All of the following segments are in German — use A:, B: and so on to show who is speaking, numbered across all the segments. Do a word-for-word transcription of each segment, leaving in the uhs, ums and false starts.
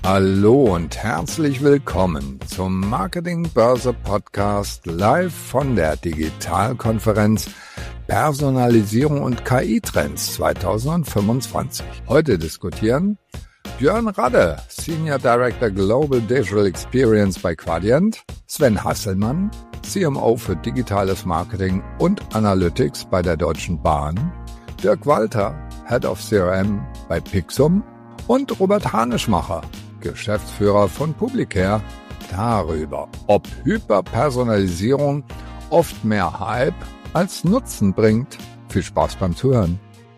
A: Hallo und herzlich willkommen zum Marketing Börse Podcast live von der Digitalkonferenz Personalisierung und K I-Trends zwanzig fünfundzwanzig. Heute diskutieren Björn Radde, Senior Director Global Digital Experience bei Quadient, Sven Hasselmann, C M O für digitales Marketing und Analytics bei der Deutschen Bahn, Dirk Walter, Head of C R M bei Pixum und Robert Hanischmacher, Geschäftsführer von Publicare, darüber, ob Hyperpersonalisierung oft mehr Hype als Nutzen bringt. Viel Spaß beim Zuhören.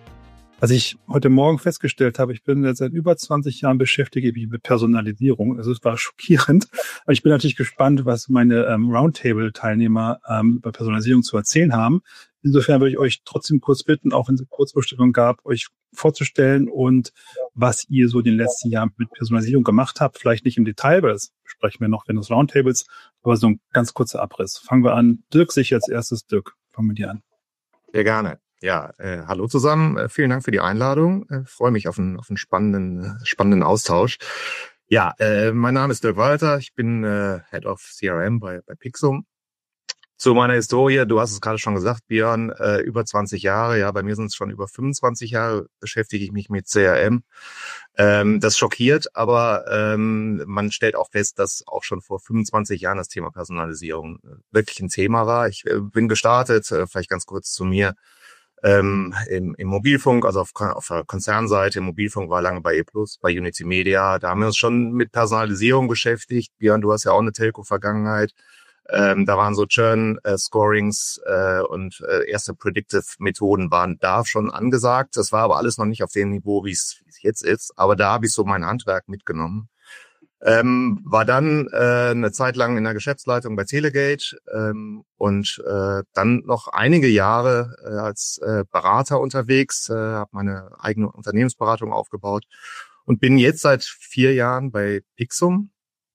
B: Was ich heute Morgen festgestellt habe, ich bin jetzt seit über zwanzig Jahren beschäftigt mich mit Personalisierung. Also es war schockierend. Aber ich bin natürlich gespannt, was meine ähm, Roundtable-Teilnehmer ähm, bei Personalisierung zu erzählen haben. Insofern würde ich euch trotzdem kurz bitten, auch wenn es eine Kurzvorstellung gab, euch vorzustellen und was ihr so in den letzten Jahren mit Personalisierung gemacht habt. Vielleicht nicht im Detail, weil das besprechen wir noch während des Roundtables, aber so ein ganz kurzer Abriss. Fangen wir an. Dirk, sich als erstes. Dirk, fangen wir dir an.
C: Sehr gerne. Ja, äh, hallo zusammen. Äh, vielen Dank für die Einladung. Äh, freue mich auf einen, auf einen spannenden, spannenden Austausch. Ja, äh, mein Name ist Dirk Walter. Ich bin äh, Head of C R M bei, bei Pixum. Zu meiner Historie, du hast es gerade schon gesagt, Björn, äh, über zwanzig Jahre. Ja, bei mir sind es schon über fünfundzwanzig Jahre, beschäftige ich mich mit C R M. Ähm, das schockiert, aber ähm, man stellt auch fest, dass auch schon vor fünfundzwanzig Jahren das Thema Personalisierung äh, wirklich ein Thema war. Ich äh, bin gestartet, äh, vielleicht ganz kurz zu mir. Ähm, im, im Mobilfunk, also auf, auf der Konzernseite, im Mobilfunk war lange bei E plus, bei Unity Media. Da haben wir uns schon mit Personalisierung beschäftigt. Björn, du hast ja auch eine Telco-Vergangenheit. Ähm, da waren so Churn-Scorings äh, und äh, erste Predictive-Methoden waren da schon angesagt. Das war aber alles noch nicht auf dem Niveau, wie es jetzt ist. Aber da habe ich so mein Handwerk mitgenommen. Ähm, war dann äh, eine Zeit lang in der Geschäftsleitung bei Telegate ähm, und äh, dann noch einige Jahre äh, als äh, Berater unterwegs, äh, habe meine eigene Unternehmensberatung aufgebaut und bin jetzt seit vier Jahren bei Pixum.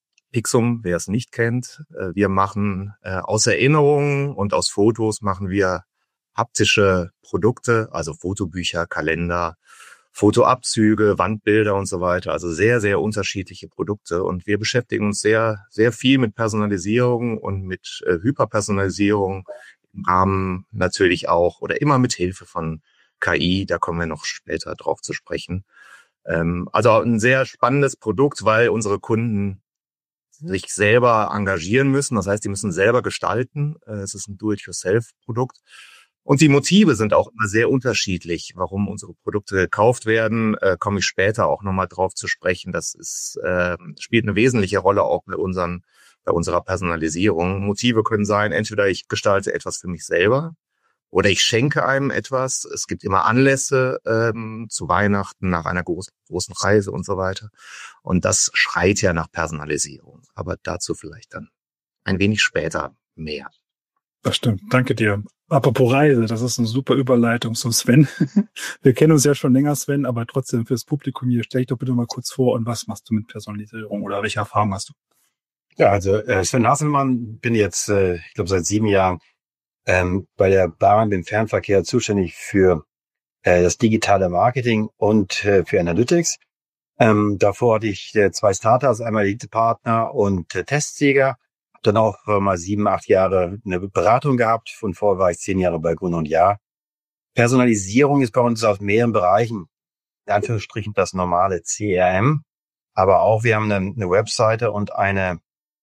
C: Pixum, wer es nicht kennt, äh, wir machen äh, aus Erinnerungen und aus Fotos machen wir haptische Produkte, also Fotobücher, Kalender, Fotoabzüge, Wandbilder und so weiter. Also sehr, sehr unterschiedliche Produkte. Und wir beschäftigen uns sehr, sehr viel mit Personalisierung und mit äh, Hyperpersonalisierung im Rahmen natürlich auch oder immer mit Hilfe von K I. Da kommen wir noch später drauf zu sprechen. Ähm, also ein sehr spannendes Produkt, weil unsere Kunden sich selber engagieren müssen. Das heißt, die müssen selber gestalten. Äh, es ist ein Do-it-yourself-Produkt. Und die Motive sind auch immer sehr unterschiedlich, warum unsere Produkte gekauft werden. Äh, komme ich später auch nochmal drauf zu sprechen. Das ist, äh, spielt eine wesentliche Rolle auch bei unseren, bei unserer Personalisierung. Motive können sein, entweder ich gestalte etwas für mich selber oder ich schenke einem etwas. Es gibt immer Anlässe ähm, zu Weihnachten, nach einer großen, großen Reise und so weiter. Und das schreit ja nach Personalisierung. Aber dazu vielleicht dann ein wenig später mehr.
B: Das stimmt. Danke dir. Apropos Reise, das ist eine super Überleitung zum Sven. Wir kennen uns ja schon länger, Sven, aber trotzdem fürs Publikum hier, stell dich doch bitte mal kurz vor und was machst du mit Personalisierung oder welche Erfahrung hast du?
D: Ja, also äh, Sven Hasselmann, bin jetzt, äh, ich glaube, seit sieben Jahren ähm, bei der Bahn im Fernverkehr zuständig für äh, das digitale Marketing und äh, für Analytics. Ähm, davor hatte ich äh, zwei Startups, einmal Elite-Partner und äh, Testsieger. Dann auch äh, mal sieben, acht Jahre eine Beratung gehabt. Von vorher war ich zehn Jahre bei Grund und Jahr. Personalisierung ist bei uns aus mehreren Bereichen, in Anführungsstrichen das normale C R M. Aber auch wir haben eine, eine Webseite und eine,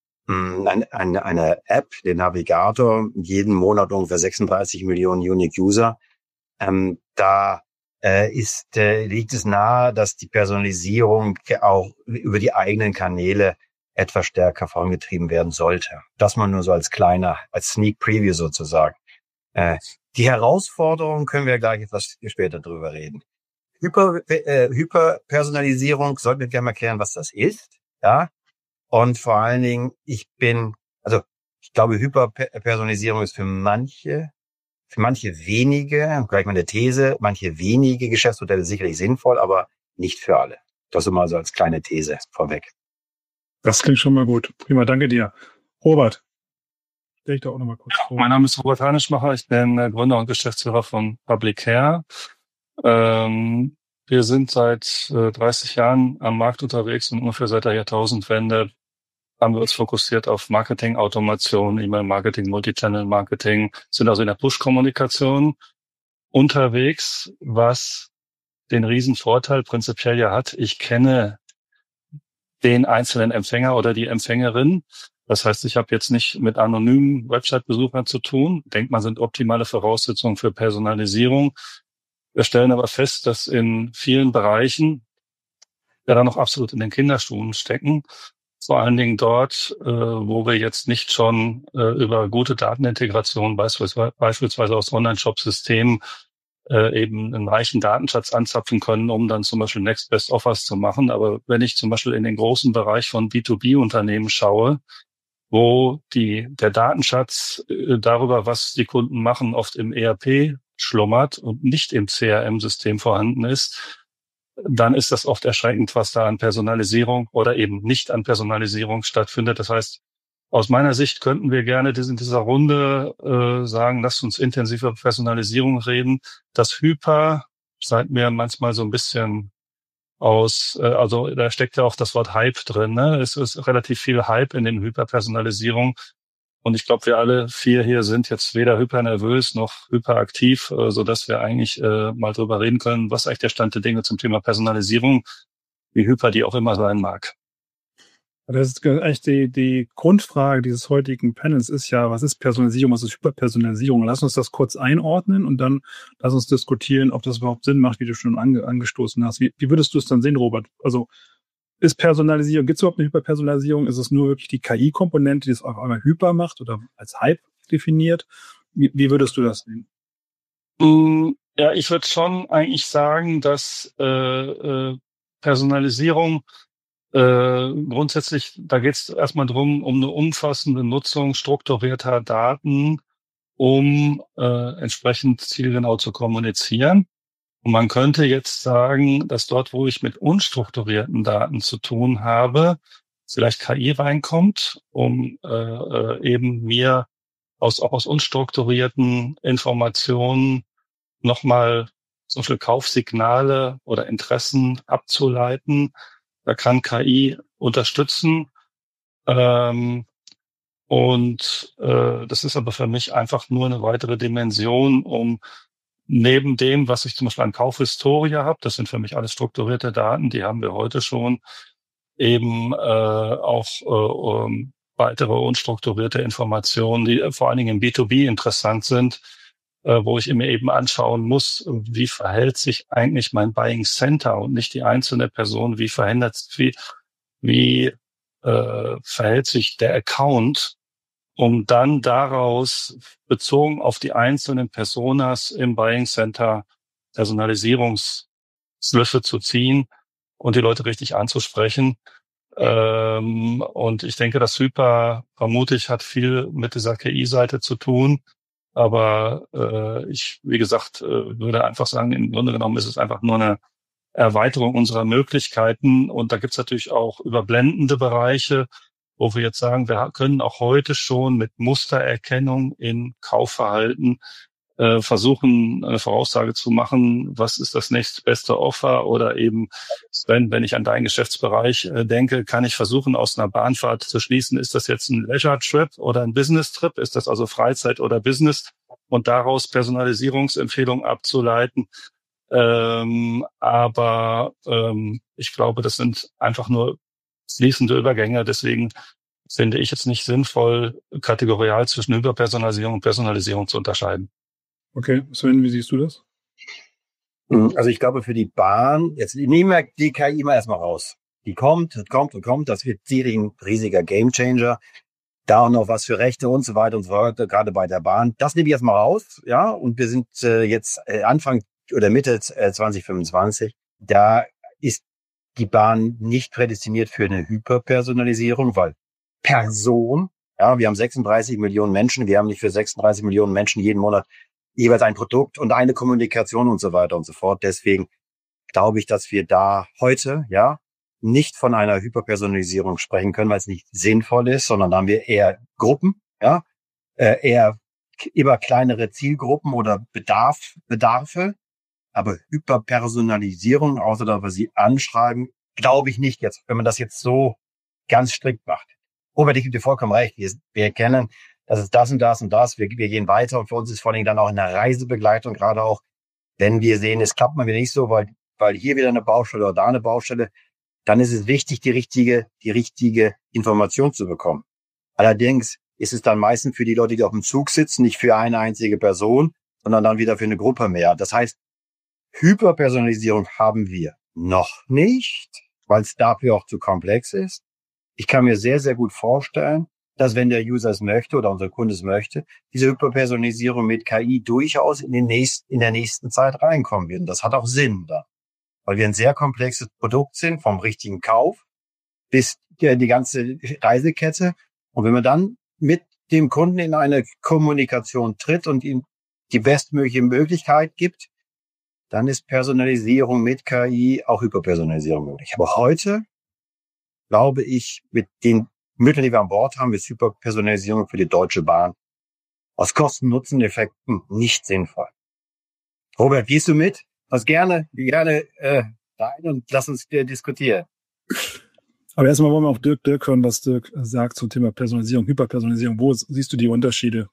D: mh, eine, eine, eine App, den Navigator, jeden Monat ungefähr sechsunddreißig Millionen Unique User. Ähm, da äh, ist, äh, liegt es nahe, dass die Personalisierung auch über die eigenen Kanäle etwas stärker vorangetrieben werden sollte. Das mal nur so als kleiner, als Sneak Preview sozusagen. Äh, die Herausforderungen können wir gleich etwas später drüber reden. Hyper, äh, Hyperpersonalisierung, sollten wir gerne mal erklären, was das ist, ja. Und vor allen Dingen, ich bin, also ich glaube, Hyperpersonalisierung ist für manche, für manche wenige, gleich mal eine These, manche wenige Geschäftsmodelle sicherlich sinnvoll, aber nicht für alle. Das immer so als kleine These vorweg.
B: Das klingt schon mal gut. Prima, danke dir. Robert, stell dich doch auch noch mal kurz
E: ja,
B: vor.
E: Mein Name ist Robert Hanischmacher. Ich bin Gründer und Geschäftsführer von Publicare. Ähm, wir sind seit äh, dreißig Jahren am Markt unterwegs und ungefähr seit der Jahrtausendwende haben wir uns fokussiert auf Marketing, Automation, E-Mail-Marketing, Multichannel-Marketing, sind also in der Push-Kommunikation unterwegs, was den riesen Vorteil prinzipiell ja hat, ich kenne den einzelnen Empfänger oder die Empfängerin. Das heißt, ich habe jetzt nicht mit anonymen Website-Besuchern zu tun. Denkt man, sind optimale Voraussetzungen für Personalisierung. Wir stellen aber fest, dass in vielen Bereichen wir da noch absolut in den Kinderschuhen stecken. Vor allen Dingen dort, äh, wo wir jetzt nicht schon äh, über gute Datenintegration, beispielsweise, beispielsweise aus Online-Shop-Systemen, äh, eben einen reichen Datenschatz anzapfen können, um dann zum Beispiel Next Best Offers zu machen. Aber wenn ich zum Beispiel in den großen Bereich von B zwei B-Unternehmen schaue, wo die der Datenschatz äh, darüber, was die Kunden machen, oft im E R P schlummert und nicht im C R M-System vorhanden ist, dann ist das oft erschreckend, was da an Personalisierung oder eben nicht an Personalisierung stattfindet. Das heißt, aus meiner Sicht könnten wir gerne in dieser Runde äh, sagen, lasst uns intensiv über Personalisierung reden. Das Hyper scheint mir manchmal so ein bisschen aus, äh, also da steckt ja auch das Wort Hype drin. Ne? Es ist relativ viel Hype in den Hyperpersonalisierung. Und ich glaube, wir alle vier hier sind jetzt weder hypernervös noch hyperaktiv, äh, sodass wir eigentlich äh, mal drüber reden können, was eigentlich der Stand der Dinge zum Thema Personalisierung, wie hyper die auch immer sein mag.
B: Das ist eigentlich die, die Grundfrage dieses heutigen Panels ist ja, was ist Personalisierung, was ist Hyperpersonalisierung? Lass uns das kurz einordnen und dann lass uns diskutieren, ob das überhaupt Sinn macht, wie du schon ange, angestoßen hast. Wie, wie würdest du es dann sehen, Robert? Also ist Personalisierung, gibt es überhaupt eine Hyperpersonalisierung? Ist es nur wirklich die K I-Komponente, die es auf einmal hyper macht oder als Hype definiert? Wie, wie würdest du das sehen?
E: Ja, ich würde schon eigentlich sagen, dass äh, äh, Personalisierung äh, grundsätzlich, da geht es erstmal drum, um eine umfassende Nutzung strukturierter Daten, um äh, entsprechend zielgenau zu kommunizieren. Und man könnte jetzt sagen, dass dort, wo ich mit unstrukturierten Daten zu tun habe, vielleicht K I reinkommt, um äh, eben mir aus auch aus unstrukturierten Informationen nochmal zum Beispiel Kaufsignale oder Interessen abzuleiten. Da kann K I unterstützen. Ähm, und äh, das ist aber für mich einfach nur eine weitere Dimension, um neben dem, was ich zum Beispiel an Kaufhistorie habe, das sind für mich alles strukturierte Daten, die haben wir heute schon, eben äh, auch äh, um, weitere unstrukturierte Informationen, die vor allen Dingen im B zwei B interessant sind, äh, wo ich mir eben anschauen muss, wie verhält sich eigentlich mein Buying Center und nicht die einzelne Person, wie verändert, wie, wie äh, verhält sich der Account, um dann daraus bezogen auf die einzelnen Personas im Buying Center Personalisierungsschlüsse zu ziehen und die Leute richtig anzusprechen. Ähm, und ich denke, das Hyper, vermutlich, hat viel mit dieser K I-Seite zu tun. Aber äh, ich, wie gesagt, äh, würde einfach sagen, im Grunde genommen ist es einfach nur eine Erweiterung unserer Möglichkeiten. Und da gibt's natürlich auch überblendende Bereiche, wo wir jetzt sagen, wir können auch heute schon mit Mustererkennung in Kaufverhalten äh, versuchen, eine Voraussage zu machen, was ist das nächstbeste Offer, oder eben, wenn, wenn ich an deinen Geschäftsbereich äh, denke, kann ich versuchen, aus einer Bahnfahrt zu schließen, ist das jetzt ein Leisure-Trip oder ein Business-Trip, ist das also Freizeit oder Business, und daraus Personalisierungsempfehlungen abzuleiten. Ähm, aber ähm, ich glaube, das sind einfach nur fließende Übergänge. Deswegen finde ich es nicht sinnvoll, kategorial zwischen Hyperpersonalisierung und Personalisierung zu unterscheiden.
B: Okay, Sven, wie siehst du das?
D: Also ich glaube, für die Bahn, jetzt nehmen wir die K I mal erstmal raus. Die kommt, kommt und kommt, das wird sicherlich ein riesiger Gamechanger. Da auch noch was für Rechte und so weiter und so weiter, gerade bei der Bahn. Das nehme ich erstmal raus, ja, und wir sind äh, jetzt äh, Anfang oder Mitte äh, zwanzig fünfundzwanzig. Da ist die Bahn nicht prädestiniert für eine Hyperpersonalisierung, weil Person, ja, wir haben sechsunddreißig Millionen Menschen, wir haben nicht für sechsunddreißig Millionen Menschen jeden Monat jeweils ein Produkt und eine Kommunikation und so weiter und so fort. Deswegen glaube ich, dass wir da heute, ja, nicht von einer Hyperpersonalisierung sprechen können, weil es nicht sinnvoll ist, sondern da haben wir eher Gruppen, ja, äh, eher immer kleinere Zielgruppen oder Bedarf, Bedarfe, aber Hyperpersonalisierung, außer dass wir sie anschreiben, glaube ich nicht jetzt, wenn man das jetzt so ganz strikt macht. Robert, ich gebe dir vollkommen recht. Wir, wir erkennen, das ist das und das und das. Wir, wir gehen weiter und für uns ist vor allem dann auch in der Reisebegleitung, gerade auch, wenn wir sehen, es klappt mal wieder nicht so, weil, weil hier wieder eine Baustelle oder da eine Baustelle, dann ist es wichtig, die richtige, die richtige Information zu bekommen. Allerdings ist es dann meistens für die Leute, die auf dem Zug sitzen, nicht für eine einzige Person, sondern dann wieder für eine Gruppe mehr. Das heißt, Hyperpersonalisierung haben wir noch nicht, weil es dafür auch zu komplex ist. Ich kann mir sehr, sehr gut vorstellen, dass wenn der User es möchte oder unser Kunde es möchte, diese Hyperpersonalisierung mit K I durchaus in den nächsten, in der nächsten Zeit reinkommen wird. Und das hat auch Sinn da, weil wir ein sehr komplexes Produkt sind, vom richtigen Kauf bis die, die ganze Reisekette. Und wenn man dann mit dem Kunden in eine Kommunikation tritt und ihm die bestmögliche Möglichkeit gibt, dann ist Personalisierung mit K I auch Hyperpersonalisierung möglich. Aber heute glaube ich, mit den Mitteln, die wir an Bord haben, ist Hyperpersonalisierung für die Deutsche Bahn aus Kosten-Nutzen-Effekten nicht sinnvoll. Robert, gehst du mit? Was gerne, gerne äh, rein und lass uns äh, diskutieren.
B: Aber erstmal wollen wir auf Dirk, Dirk hören, was Dirk sagt zum Thema Personalisierung, Hyperpersonalisierung. Wo siehst du die Unterschiede?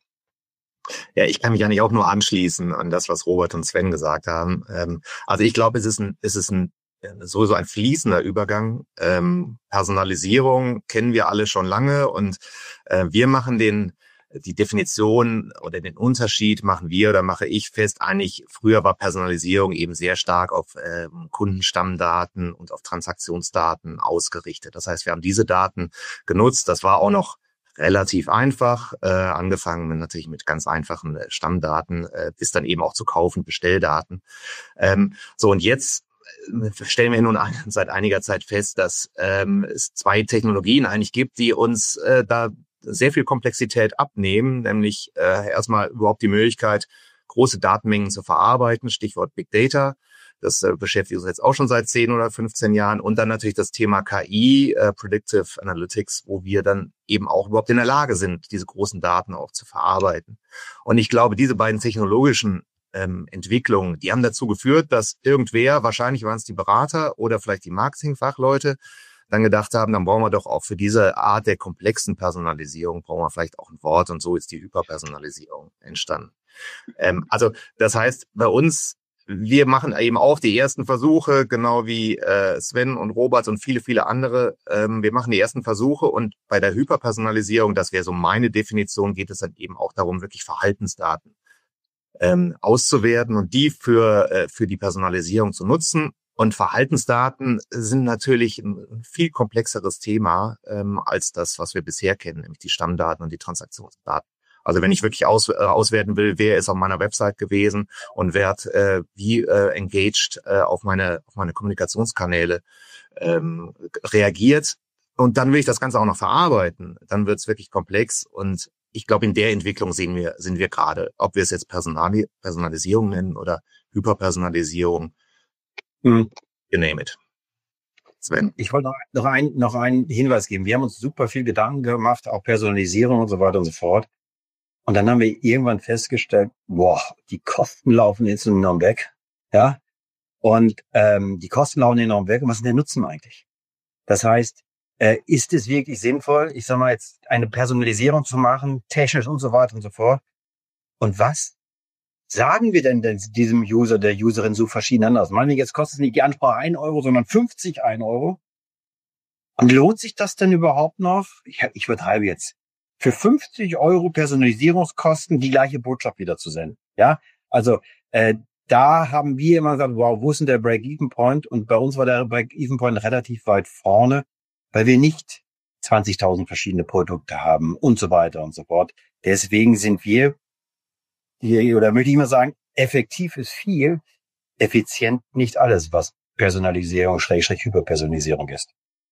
C: Ja, ich kann mich eigentlich auch nur anschließen an das, was Robert und Sven gesagt haben. Also ich glaube, es ist ein, es ist ein sowieso ein fließender Übergang. Ähm, Personalisierung kennen wir alle schon lange und äh, wir machen den die Definition oder den Unterschied machen wir oder mache ich fest. Eigentlich früher war Personalisierung eben sehr stark auf äh, Kundenstammdaten und auf Transaktionsdaten ausgerichtet. Das heißt, wir haben diese Daten genutzt. Das war auch noch relativ einfach, äh, angefangen mit, natürlich mit ganz einfachen äh, Stammdaten, äh, bis dann eben auch zu kaufen, Bestelldaten. Ähm, so und jetzt stellen wir nun ein, seit einiger Zeit fest, dass ähm, es zwei Technologien eigentlich gibt, die uns äh, da sehr viel Komplexität abnehmen, nämlich äh, erstmal überhaupt die Möglichkeit, große Datenmengen zu verarbeiten, Stichwort Big Data. Das äh, beschäftigt uns jetzt auch schon seit zehn oder fünfzehn Jahren. Und dann natürlich das Thema K I, äh, Predictive Analytics, wo wir dann eben auch überhaupt in der Lage sind, diese großen Daten auch zu verarbeiten. Und ich glaube, diese beiden technologischen ähm, Entwicklungen, die haben dazu geführt, dass irgendwer, wahrscheinlich waren es die Berater oder vielleicht die Marketingfachleute, dann gedacht haben, dann brauchen wir doch auch für diese Art der komplexen Personalisierung, brauchen wir vielleicht auch ein Wort, und so ist die Hyperpersonalisierung entstanden. Ähm, also das heißt, bei uns, wir machen eben auch die ersten Versuche, genau wie äh, Sven und Robert und viele, viele andere. Ähm, wir machen die ersten Versuche und bei der Hyperpersonalisierung, das wäre so meine Definition, geht es dann eben auch darum, wirklich Verhaltensdaten ähm, auszuwerten und die für äh, für die Personalisierung zu nutzen. Und Verhaltensdaten sind natürlich ein viel komplexeres Thema ähm, als das, was wir bisher kennen, nämlich die Stammdaten und die Transaktionsdaten. Also wenn ich wirklich aus, äh, auswerten will, wer ist auf meiner Website gewesen und wer hat äh, wie äh, engaged äh, auf meine auf meine Kommunikationskanäle ähm, reagiert, und dann will ich das Ganze auch noch verarbeiten, dann wird es wirklich komplex. Und ich glaube, in der Entwicklung sehen wir sind wir gerade, ob wir es jetzt Personali- Personalisierung nennen oder Hyperpersonalisierung.
D: Mhm.
C: You name it. Sven?
D: Ich wollte noch, noch, ein, noch einen Hinweis geben. Wir haben uns super viel Gedanken gemacht, auch Personalisierung und so weiter und so fort. Und dann haben wir irgendwann festgestellt, boah, die Kosten laufen jetzt enorm weg. Ja. Und ähm, die Kosten laufen enorm weg. Und was ist der Nutzen eigentlich? Das heißt, äh, ist es wirklich sinnvoll, ich sag mal jetzt, eine Personalisierung zu machen, technisch und so weiter und so fort? Und was sagen wir denn, denn diesem User, der Userin so verschieden anders? Meinen, jetzt kostet es nicht die Ansprache ein Euro, sondern fünfzig ein Euro. Und lohnt sich das denn überhaupt noch? Ich, ich übertreibe jetzt. Für fünfzig Euro Personalisierungskosten die gleiche Botschaft wieder zu senden. Ja, also äh, da haben wir immer gesagt, wow, wo ist denn der Break-Even-Point? Und bei uns war der Break-Even-Point relativ weit vorne, weil wir nicht zwanzigtausend verschiedene Produkte haben und so weiter und so fort. Deswegen sind wir hier, oder möchte ich mal sagen, effektiv ist viel, effizient nicht alles, was Personalisierung, Schrägstrich Hyperpersonalisierung ist.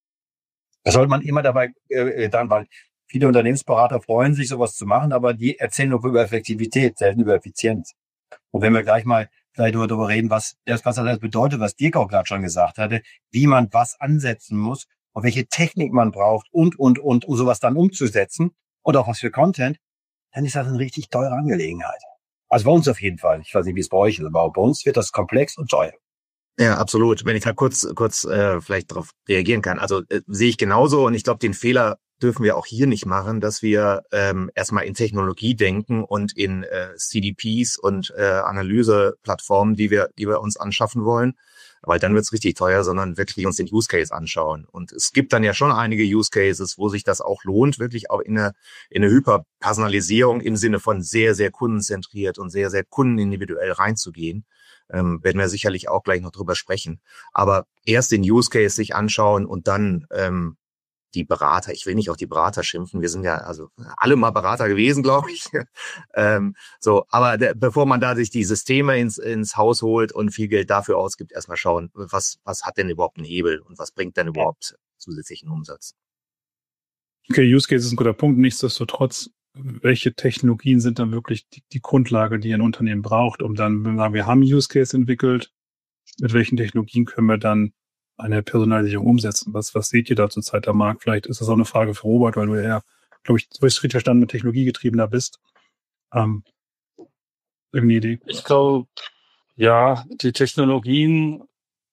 D: Das sollte man immer dabei äh, dann, weil viele Unternehmensberater freuen sich, sowas zu machen, aber die erzählen nur über Effektivität, selten über Effizienz. Und wenn wir gleich mal vielleicht darüber reden, was das, was das bedeutet, was Dirk auch gerade schon gesagt hatte, wie man was ansetzen muss und welche Technik man braucht und, und, und, um sowas dann umzusetzen und auch was für Content, dann ist das eine richtig teure Angelegenheit. Also bei uns auf jeden Fall. Ich weiß nicht, wie es bei euch ist, aber bei uns wird das komplex und teuer.
C: Ja, absolut. Wenn ich da kurz kurz äh, vielleicht darauf reagieren kann. Also äh, sehe ich genauso und ich glaube, den Fehler dürfen wir auch hier nicht machen, dass wir ähm, erstmal in Technologie denken und in äh, C D Ps und äh, Analyseplattformen, die wir die wir uns anschaffen wollen, weil dann wird's richtig teuer, sondern wirklich uns den Use Case anschauen. Und es gibt dann ja schon einige Use Cases, wo sich das auch lohnt, wirklich auch in eine in eine Hyperpersonalisierung im Sinne von sehr sehr kundenzentriert und sehr sehr kundenindividuell reinzugehen. Ähm, werden wir sicherlich auch gleich noch drüber sprechen. Aber erst den Use Case sich anschauen und dann ähm, die Berater, ich will nicht auf die Berater schimpfen, wir sind ja also alle mal Berater gewesen, glaube ich. ähm, so, aber der, bevor man da sich die Systeme ins ins Haus holt und viel Geld dafür ausgibt, erstmal schauen, was was hat denn überhaupt einen Hebel und was bringt denn überhaupt zusätzlichen Umsatz.
B: Okay, Use Case ist ein guter Punkt. Nichtsdestotrotz, welche Technologien sind dann wirklich die, die Grundlage, die ein Unternehmen braucht, um dann, wenn wir sagen, wir haben Use Case entwickelt, mit welchen Technologien können wir dann eine Personalisierung umsetzen? Was, was seht ihr da zurzeit am Markt? Vielleicht ist das auch eine Frage für Robert, weil du ja, glaube ich, so ist richtig verstanden, mit Technologiegetriebener bist. Ähm, irgendeine Idee?
E: Ich glaube, ja, die Technologien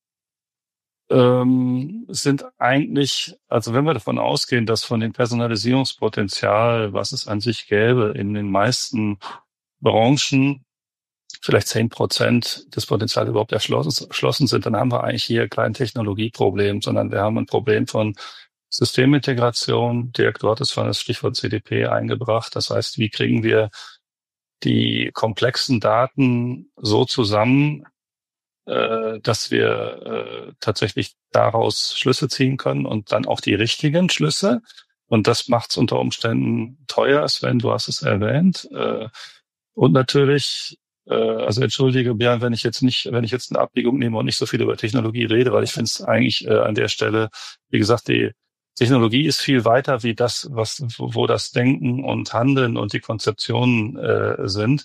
E: ähm, sind eigentlich, also wenn wir davon ausgehen, dass von dem Personalisierungspotenzial, was es an sich gäbe, in den meisten Branchen vielleicht zehn Prozent des Potenzials überhaupt erschlossen, erschlossen sind, dann haben wir eigentlich hier kein Technologieproblem, sondern wir haben ein Problem von Systemintegration. Dirk, du hattest vorhin das Stichwort C D P eingebracht. Das heißt, wie kriegen wir die komplexen Daten so zusammen, äh, dass wir äh, tatsächlich daraus Schlüsse ziehen können und dann auch die richtigen Schlüsse. Und das macht es unter Umständen teuer, Sven, du hast es erwähnt. Äh, und natürlich, äh, also entschuldige, Björn, wenn ich jetzt nicht, wenn ich jetzt eine Abbiegung nehme und nicht so viel über Technologie rede, weil ich finde es eigentlich äh, an der Stelle, wie gesagt, die Technologie ist viel weiter wie das, was, wo das Denken und Handeln und die Konzeptionen äh, sind.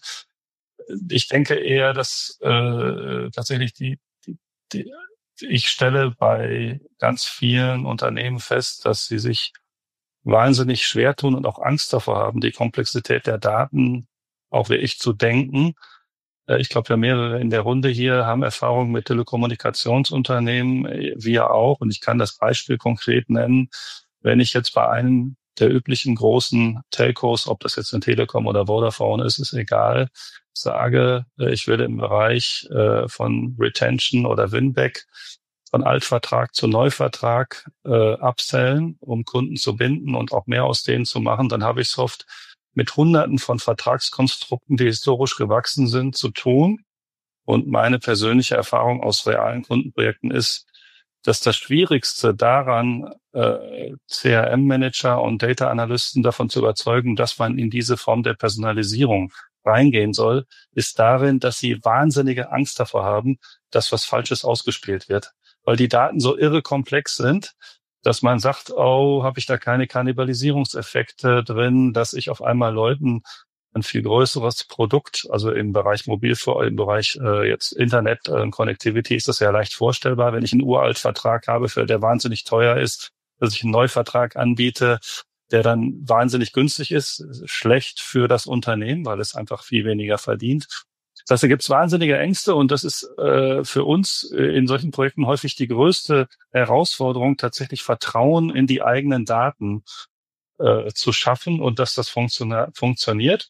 E: Ich denke eher, dass äh, tatsächlich die, die, die, ich stelle bei ganz vielen Unternehmen fest, dass sie sich wahnsinnig schwer tun und auch Angst davor haben, die Komplexität der Daten auch wirklich zu denken. Äh, ich glaube, wir mehrere in der Runde hier haben Erfahrung mit Telekommunikationsunternehmen, wir auch. Und ich kann das Beispiel konkret nennen. Wenn ich jetzt bei einem der üblichen großen Telcos, ob das jetzt eine Telekom oder Vodafone ist, ist egal, sage, ich will im Bereich äh, von Retention oder Winback von Altvertrag zu Neuvertrag äh, upsellen, um Kunden zu binden und auch mehr aus denen zu machen, dann habe ich es oft mit Hunderten von Vertragskonstrukten, die historisch gewachsen sind, zu tun. Und meine persönliche Erfahrung aus realen Kundenprojekten ist, dass das Schwierigste daran, äh, C R M-Manager und Data-Analysten davon zu überzeugen, dass man in diese Form der Personalisierung reingehen soll, ist darin, dass sie wahnsinnige Angst davor haben, dass was Falsches ausgespielt wird. Weil die Daten so irre komplex sind, dass man sagt, oh, habe ich da keine Kannibalisierungseffekte drin, dass ich auf einmal Leuten ein viel größeres Produkt, also im Bereich Mobil, im Bereich äh, jetzt Internet, äh, Connectivity ist das ja leicht vorstellbar, wenn ich einen Uraltvertrag habe, für der wahnsinnig teuer ist, dass ich einen Neuvertrag anbiete, der dann wahnsinnig günstig ist, schlecht für das Unternehmen, weil es einfach viel weniger verdient. Das heißt, da gibt es wahnsinnige Ängste und das ist äh, für uns äh, in solchen Projekten häufig die größte Herausforderung, tatsächlich Vertrauen in die eigenen Daten äh, zu schaffen und dass das funktio- funktioniert.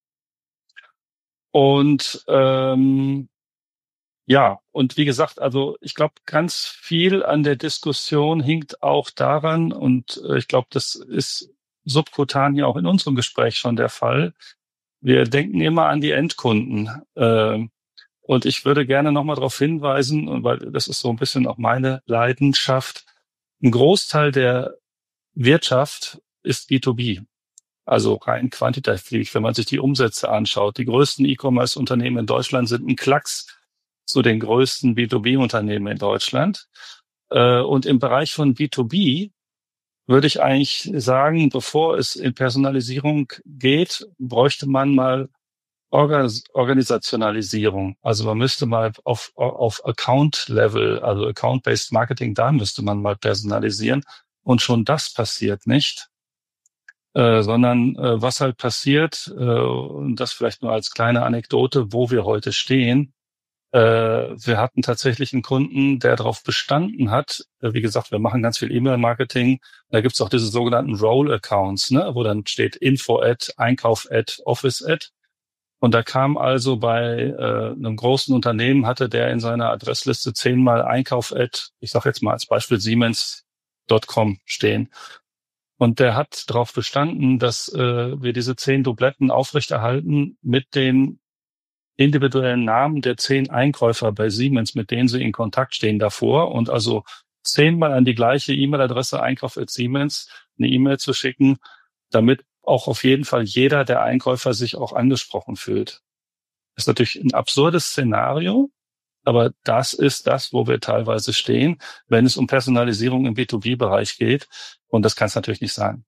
E: Und ähm, ja, und wie gesagt, also ich glaube, ganz viel an der Diskussion hinkt auch daran, und äh, ich glaube, das ist subkutan ja auch in unserem Gespräch schon der Fall. Wir denken immer an die Endkunden. Äh, und ich würde gerne nochmal darauf hinweisen, weil das ist so ein bisschen auch meine Leidenschaft, ein Großteil der Wirtschaft ist B zwei B. Also rein quantitativ, wenn man sich die Umsätze anschaut. Die größten E-Commerce-Unternehmen in Deutschland sind ein Klacks zu den größten B zwei B-Unternehmen in Deutschland. Und im Bereich von B zwei B würde ich eigentlich sagen, bevor es in Personalisierung geht, bräuchte man mal Organisationalisierung. Also man müsste mal auf, auf Account-Level, also Account-Based Marketing, da müsste man mal personalisieren. Und schon das passiert nicht. Äh, sondern äh, was halt passiert, äh, und das vielleicht nur als kleine Anekdote, wo wir heute stehen. Äh, wir hatten tatsächlich einen Kunden, der darauf bestanden hat, äh, wie gesagt, wir machen ganz viel E-Mail-Marketing, da gibt's auch diese sogenannten Role-Accounts, ne, wo dann steht Info-Ad, Einkauf-Ad, Office-Ad. Und da kam also bei äh, einem großen Unternehmen, hatte der in seiner Adressliste zehnmal Einkauf-Ad, ich sage jetzt mal als Beispiel Siemens Punkt com stehen. Und der hat darauf bestanden, dass äh, wir diese zehn Dubletten aufrechterhalten mit den individuellen Namen der zehn Einkäufer bei Siemens, mit denen sie in Kontakt stehen davor. Und also zehnmal an die gleiche E-Mail-Adresse Einkauf at Siemens eine E-Mail zu schicken, damit auch auf jeden Fall jeder der Einkäufer sich auch angesprochen fühlt. Das ist natürlich ein absurdes Szenario, aber das ist das, wo wir teilweise stehen, wenn es um Personalisierung im B zwei B-Bereich geht. Und das kann es natürlich nicht sein.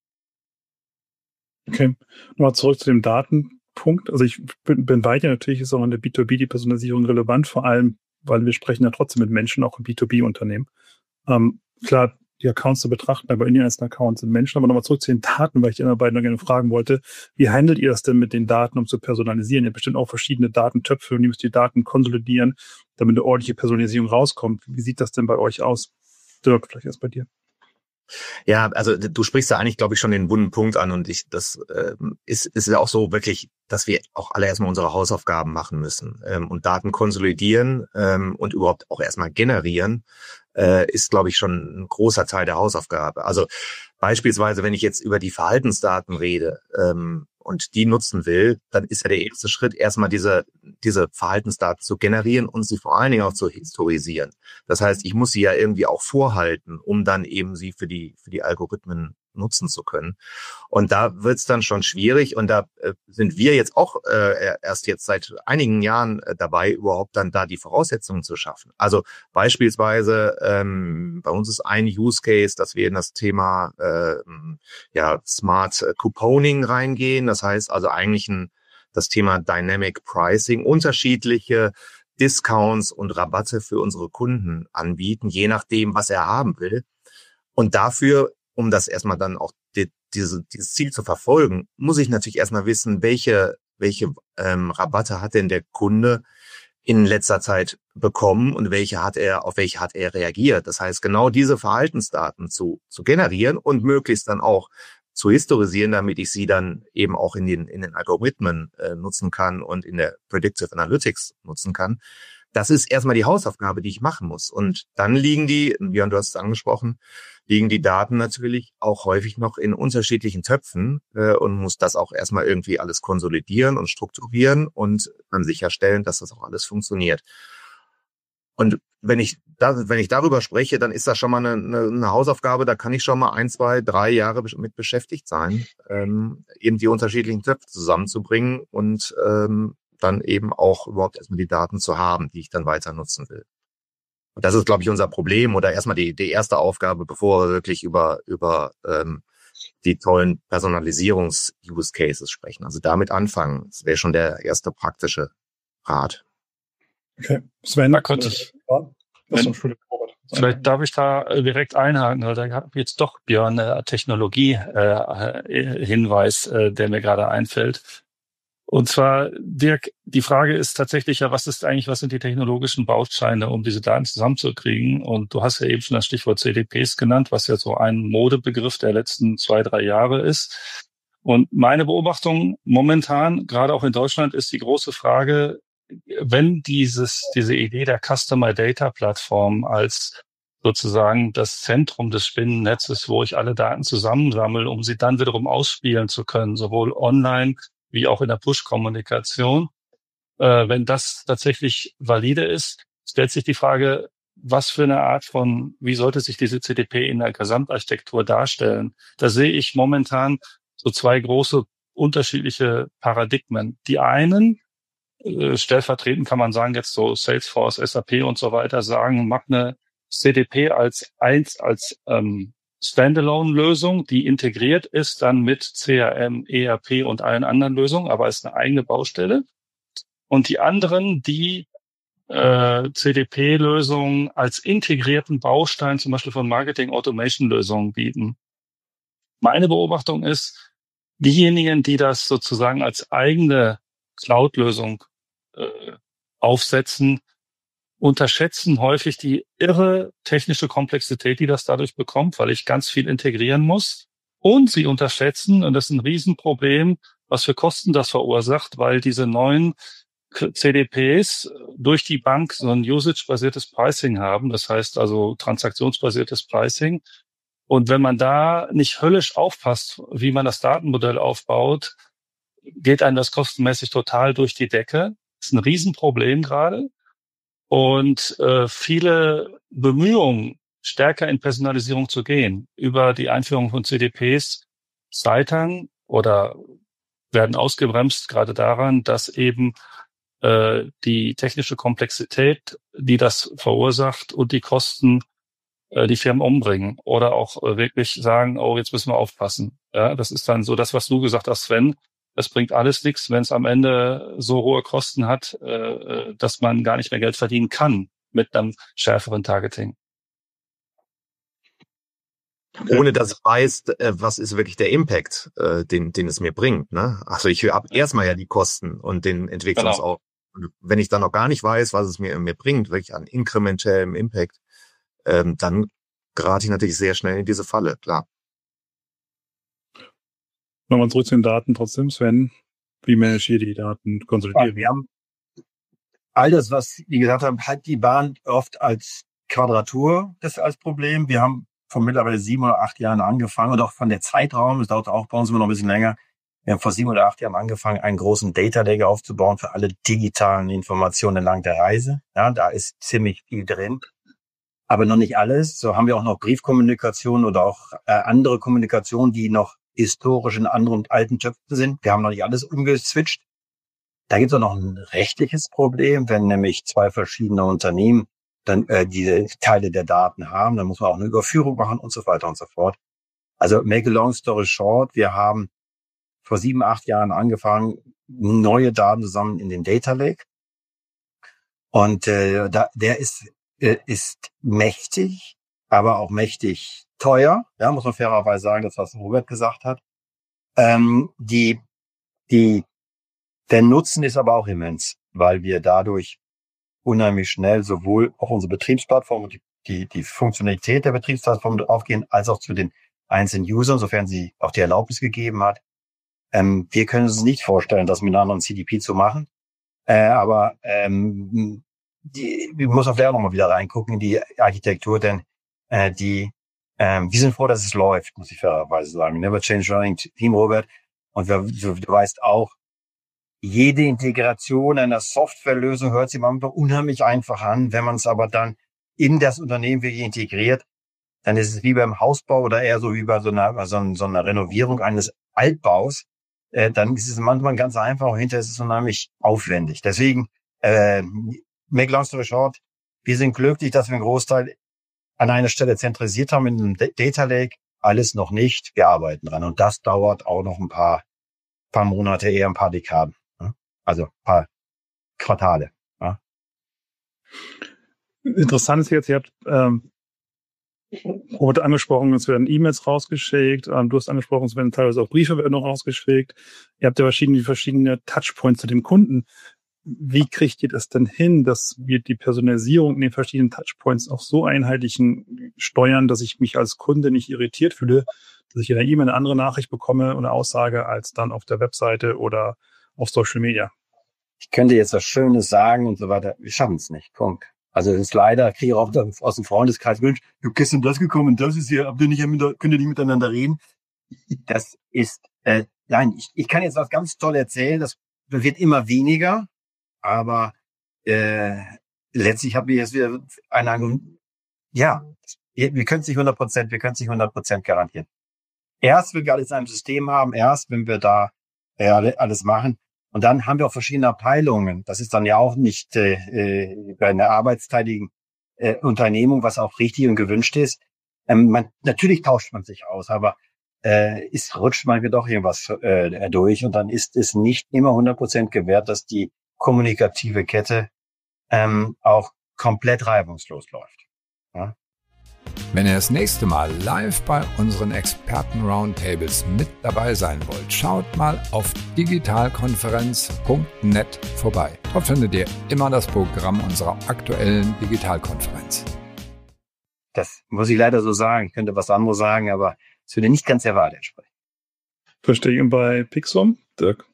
B: Okay, nochmal zurück zu dem Datenpunkt. Also ich bin, bin bei dir, natürlich ist auch in der B zwei B die Personalisierung relevant, vor allem, weil wir sprechen ja trotzdem mit Menschen, auch im B zwei B-Unternehmen. Ähm, klar, die Accounts zu betrachten, aber in den einzelnen Accounts sind Menschen. Aber nochmal zurück zu den Daten, weil ich die anderen beiden noch gerne fragen wollte. Wie handelt ihr das denn mit den Daten, um zu personalisieren? Ihr habt bestimmt auch verschiedene Datentöpfe und ihr müsst die Daten konsolidieren, damit eine ordentliche Personalisierung rauskommt. Wie sieht das denn bei euch aus? Dirk, vielleicht erst bei dir.
C: Ja, also du sprichst da eigentlich, glaube ich, schon den wunden Punkt an und ich, das äh, ist, ist ja auch so wirklich, dass wir auch alle erstmal unsere Hausaufgaben machen müssen ähm, und Daten konsolidieren ähm, und überhaupt auch erstmal generieren, äh, ist, glaube ich, schon ein großer Teil der Hausaufgabe. Also beispielsweise, wenn ich jetzt über die Verhaltensdaten rede ähm, und die nutzen will, dann ist ja der erste Schritt, erstmal diese diese Verhaltensdaten zu generieren und sie vor allen Dingen auch zu historisieren. Das heißt, ich muss sie ja irgendwie auch vorhalten, um dann eben sie für die für die Algorithmen nutzen zu können. Und da wird's dann schon schwierig und da äh, sind wir jetzt auch äh, erst jetzt seit einigen Jahren äh, dabei, überhaupt dann da die Voraussetzungen zu schaffen. Also beispielsweise ähm, bei uns ist ein Use Case, dass wir in das Thema äh, ja Smart Couponing reingehen. Das heißt also eigentlich ein das Thema Dynamic Pricing, unterschiedliche Discounts und Rabatte für unsere Kunden anbieten, je nachdem, was er haben will. Und dafür, um das erstmal dann auch die, diese, dieses Ziel zu verfolgen, muss ich natürlich erstmal wissen, welche, welche ähm, Rabatte hat denn der Kunde in letzter Zeit bekommen und welche hat er, auf welche hat er reagiert. Das heißt, genau diese Verhaltensdaten zu, zu generieren und möglichst dann auch zu historisieren, damit ich sie dann eben auch in den in den Algorithmen äh, nutzen kann und in der Predictive Analytics nutzen kann. Das ist erstmal die Hausaufgabe, die ich machen muss. Und dann liegen die, Björn, du hast es angesprochen, liegen die Daten natürlich auch häufig noch in unterschiedlichen Töpfen äh, und muss das auch erstmal irgendwie alles konsolidieren und strukturieren und dann sicherstellen, dass das auch alles funktioniert. Und wenn ich da, wenn ich darüber spreche, dann ist das schon mal eine, eine, eine Hausaufgabe, da kann ich schon mal ein, zwei, drei Jahre mit beschäftigt sein, ähm, eben die unterschiedlichen Töpfe zusammenzubringen und ähm, dann eben auch überhaupt erstmal die Daten zu haben, die ich dann weiter nutzen will. Und das ist, glaube ich, unser Problem oder erstmal die, die erste Aufgabe, bevor wir wirklich über, über ähm, die tollen Personalisierungs-Use-Cases sprechen. Also damit anfangen. Das wäre schon der erste praktische Rat.
B: Okay, Sven,
E: da könnte ich, wenn, vielleicht darf ich da direkt einhaken, weil da habe ich jetzt doch, Björn, einen Technologie-Hinweis, äh, äh, der mir gerade einfällt. Und zwar, Dirk, die Frage ist tatsächlich ja, was ist eigentlich, was sind die technologischen Bausteine, um diese Daten zusammenzukriegen? Und du hast ja eben schon das Stichwort C D Ps genannt, was ja so ein Modebegriff der letzten zwei, drei Jahre ist. Und meine Beobachtung momentan, gerade auch in Deutschland, ist die große Frage, wenn dieses, diese Idee der Customer Data Plattform als sozusagen das Zentrum des Spinnennetzes, wo ich alle Daten zusammensammle, um sie dann wiederum ausspielen zu können, sowohl online wie auch in der Push-Kommunikation, äh, wenn das tatsächlich valide ist, stellt sich die Frage, was für eine Art von, wie sollte sich diese C D P in der Gesamtarchitektur darstellen? Da sehe ich momentan so zwei große unterschiedliche Paradigmen. Die einen, stellvertretend kann man sagen, jetzt so Salesforce, S A P und so weiter sagen, mach eine C D P als eins, als ähm, Standalone-Lösung, die integriert ist dann mit C R M, E R P und allen anderen Lösungen, aber ist eine eigene Baustelle. Und die anderen, die äh, C D P-Lösungen als integrierten Baustein zum Beispiel von Marketing-Automation-Lösungen bieten. Meine Beobachtung ist, diejenigen, die das sozusagen als eigene Cloud-Lösung äh, aufsetzen, unterschätzen häufig die irre technische Komplexität, die das dadurch bekommt, weil ich ganz viel integrieren muss. Und sie unterschätzen, und das ist ein Riesenproblem, was für Kosten das verursacht, weil diese neuen C D Ps durch die Bank so ein usage-basiertes Pricing haben. Das heißt also transaktionsbasiertes Pricing. Und wenn man da nicht höllisch aufpasst, wie man das Datenmodell aufbaut, geht einem das kostenmäßig total durch die Decke. Das ist ein Riesenproblem gerade. Und äh, viele Bemühungen, stärker in Personalisierung zu gehen, über die Einführung von C D Ps scheitern oder werden ausgebremst, gerade daran, dass eben äh, die technische Komplexität, die das verursacht und die Kosten äh, die Firmen umbringen oder auch äh, wirklich sagen, oh, jetzt müssen wir aufpassen. Ja, das ist dann so das, was du gesagt hast, Sven. Das bringt alles nichts, wenn es am Ende so hohe Kosten hat, äh, dass man gar nicht mehr Geld verdienen kann mit einem schärferen Targeting.
C: Ohne dass ich weiß, was ist wirklich der Impact, äh, den, den es mir bringt. Ne? Also ich habe erstmal ja die Kosten und den Entwicklungsaufwand. Genau. Wenn ich dann noch gar nicht weiß, was es mir, mir bringt, wirklich an inkrementellem Impact, ähm, dann gerate ich natürlich sehr schnell in diese Falle, klar.
B: Nochmal zurück zu den Daten trotzdem, Sven. Wie manage ihr die Daten? Konsolidieren?
D: Wir haben all das, was die gesagt haben, hat die Bahn oft als Quadratur das als Problem. Wir haben vor mittlerweile sieben oder acht Jahren angefangen und auch von der Zeitraum, es dauert auch bei uns immer noch ein bisschen länger. Wir haben vor sieben oder acht Jahren angefangen, einen großen Data Lake aufzubauen für alle digitalen Informationen entlang der Reise. Ja, da ist ziemlich viel drin. Aber noch nicht alles. So haben wir auch noch Briefkommunikation oder auch äh, andere Kommunikation, die noch historisch in anderen alten Töpfen sind. Wir haben noch nicht alles umgeswitcht. Da gibt es auch noch ein rechtliches Problem, wenn nämlich zwei verschiedene Unternehmen dann äh, diese Teile der Daten haben, dann muss man auch eine Überführung machen und so weiter und so fort. Also make a long story short, wir haben vor sieben, acht Jahren angefangen, neue Daten zusammen in den Data Lake. Und äh, da, der ist äh, ist mächtig, aber auch mächtig teuer. Ja, muss man fairerweise sagen, das was Robert gesagt hat. Ähm, die die der Nutzen ist aber auch immens, weil wir dadurch unheimlich schnell sowohl auf unsere Betriebsplattform und die, die, die Funktionalität der Betriebsplattform aufgehen, als auch zu den einzelnen Usern, sofern sie auch die Erlaubnis gegeben hat. Ähm, wir können uns nicht vorstellen, das mit einem anderen C D P zu machen. Äh, aber ähm, die, wir müssen vielleicht auch nochmal wieder reingucken in die Architektur, denn äh, die ähm, wir sind froh, dass es läuft, muss ich fairerweise sagen. Never change running team, Robert. Und wir, du, du weißt auch, jede Integration einer Softwarelösung hört sich manchmal unheimlich einfach an. Wenn man es aber dann in das Unternehmen wirklich integriert, dann ist es wie beim Hausbau oder eher so wie bei so einer, so einer, so einer Renovierung eines Altbaus. Äh, dann ist es manchmal ganz einfach und hinterher ist es unheimlich aufwendig. Deswegen, äh, make long story short, wir sind glücklich, dass wir einen Großteil an einer Stelle zentralisiert haben in einem Data Lake. Alles noch nicht. Wir arbeiten dran. Und das dauert auch noch ein paar, paar Monate, eher ein paar Dekaden. Also ein paar Quartale. Ja.
B: Interessant ist jetzt, ihr habt ähm, Robert angesprochen, es werden E-Mails rausgeschickt. Ähm, du hast angesprochen, es werden teilweise auch Briefe werden noch rausgeschickt. Ihr habt ja verschiedene, verschiedene Touchpoints zu dem Kunden. Wie kriegt ihr das denn hin, dass wir die Personalisierung in den verschiedenen Touchpoints auch so einheitlich steuern, dass ich mich als Kunde nicht irritiert fühle, dass ich in der E-Mail eine andere Nachricht bekomme oder eine Aussage als dann auf der Webseite oder auf Social Media?
D: Ich könnte jetzt was Schönes sagen und so weiter. Wir schaffen es nicht. Punkt. Also es ist leider, kriege ich auch aus dem Freundeskreis gewünscht, du bist gestern das gekommen und das ist hier, habt ihr nicht, könnt ihr nicht miteinander reden? Das ist, äh, nein, ich, ich kann jetzt was ganz toll erzählen, das wird immer weniger, aber äh, letztlich haben wir jetzt wieder eine, ja, wir können es nicht hundert Prozent, wir können es nicht hundert Prozent garantieren. Erst, wenn wir alles in einem System haben, erst, wenn wir da äh, alles machen. Und dann haben wir auch verschiedene Abteilungen. Das ist dann ja auch nicht äh, bei einer arbeitsteiligen äh, Unternehmung, was auch richtig und gewünscht ist. Ähm, man, natürlich tauscht man sich aus, aber äh, es rutscht manchmal doch irgendwas äh, durch. Und dann ist es nicht immer hundert Prozent gewährt, dass die kommunikative Kette ähm, auch komplett reibungslos läuft. Ja?
A: Wenn ihr das nächste Mal live bei unseren Experten-Roundtables mit dabei sein wollt, schaut mal auf digitalkonferenz punkt net vorbei. Dort findet ihr immer das Programm unserer aktuellen Digitalkonferenz.
D: Das muss ich leider so sagen. Ich könnte was anderes sagen, aber es würde nicht ganz der Wahrheit entsprechen.
B: Verstehe. Und bei Pixum, Dirk?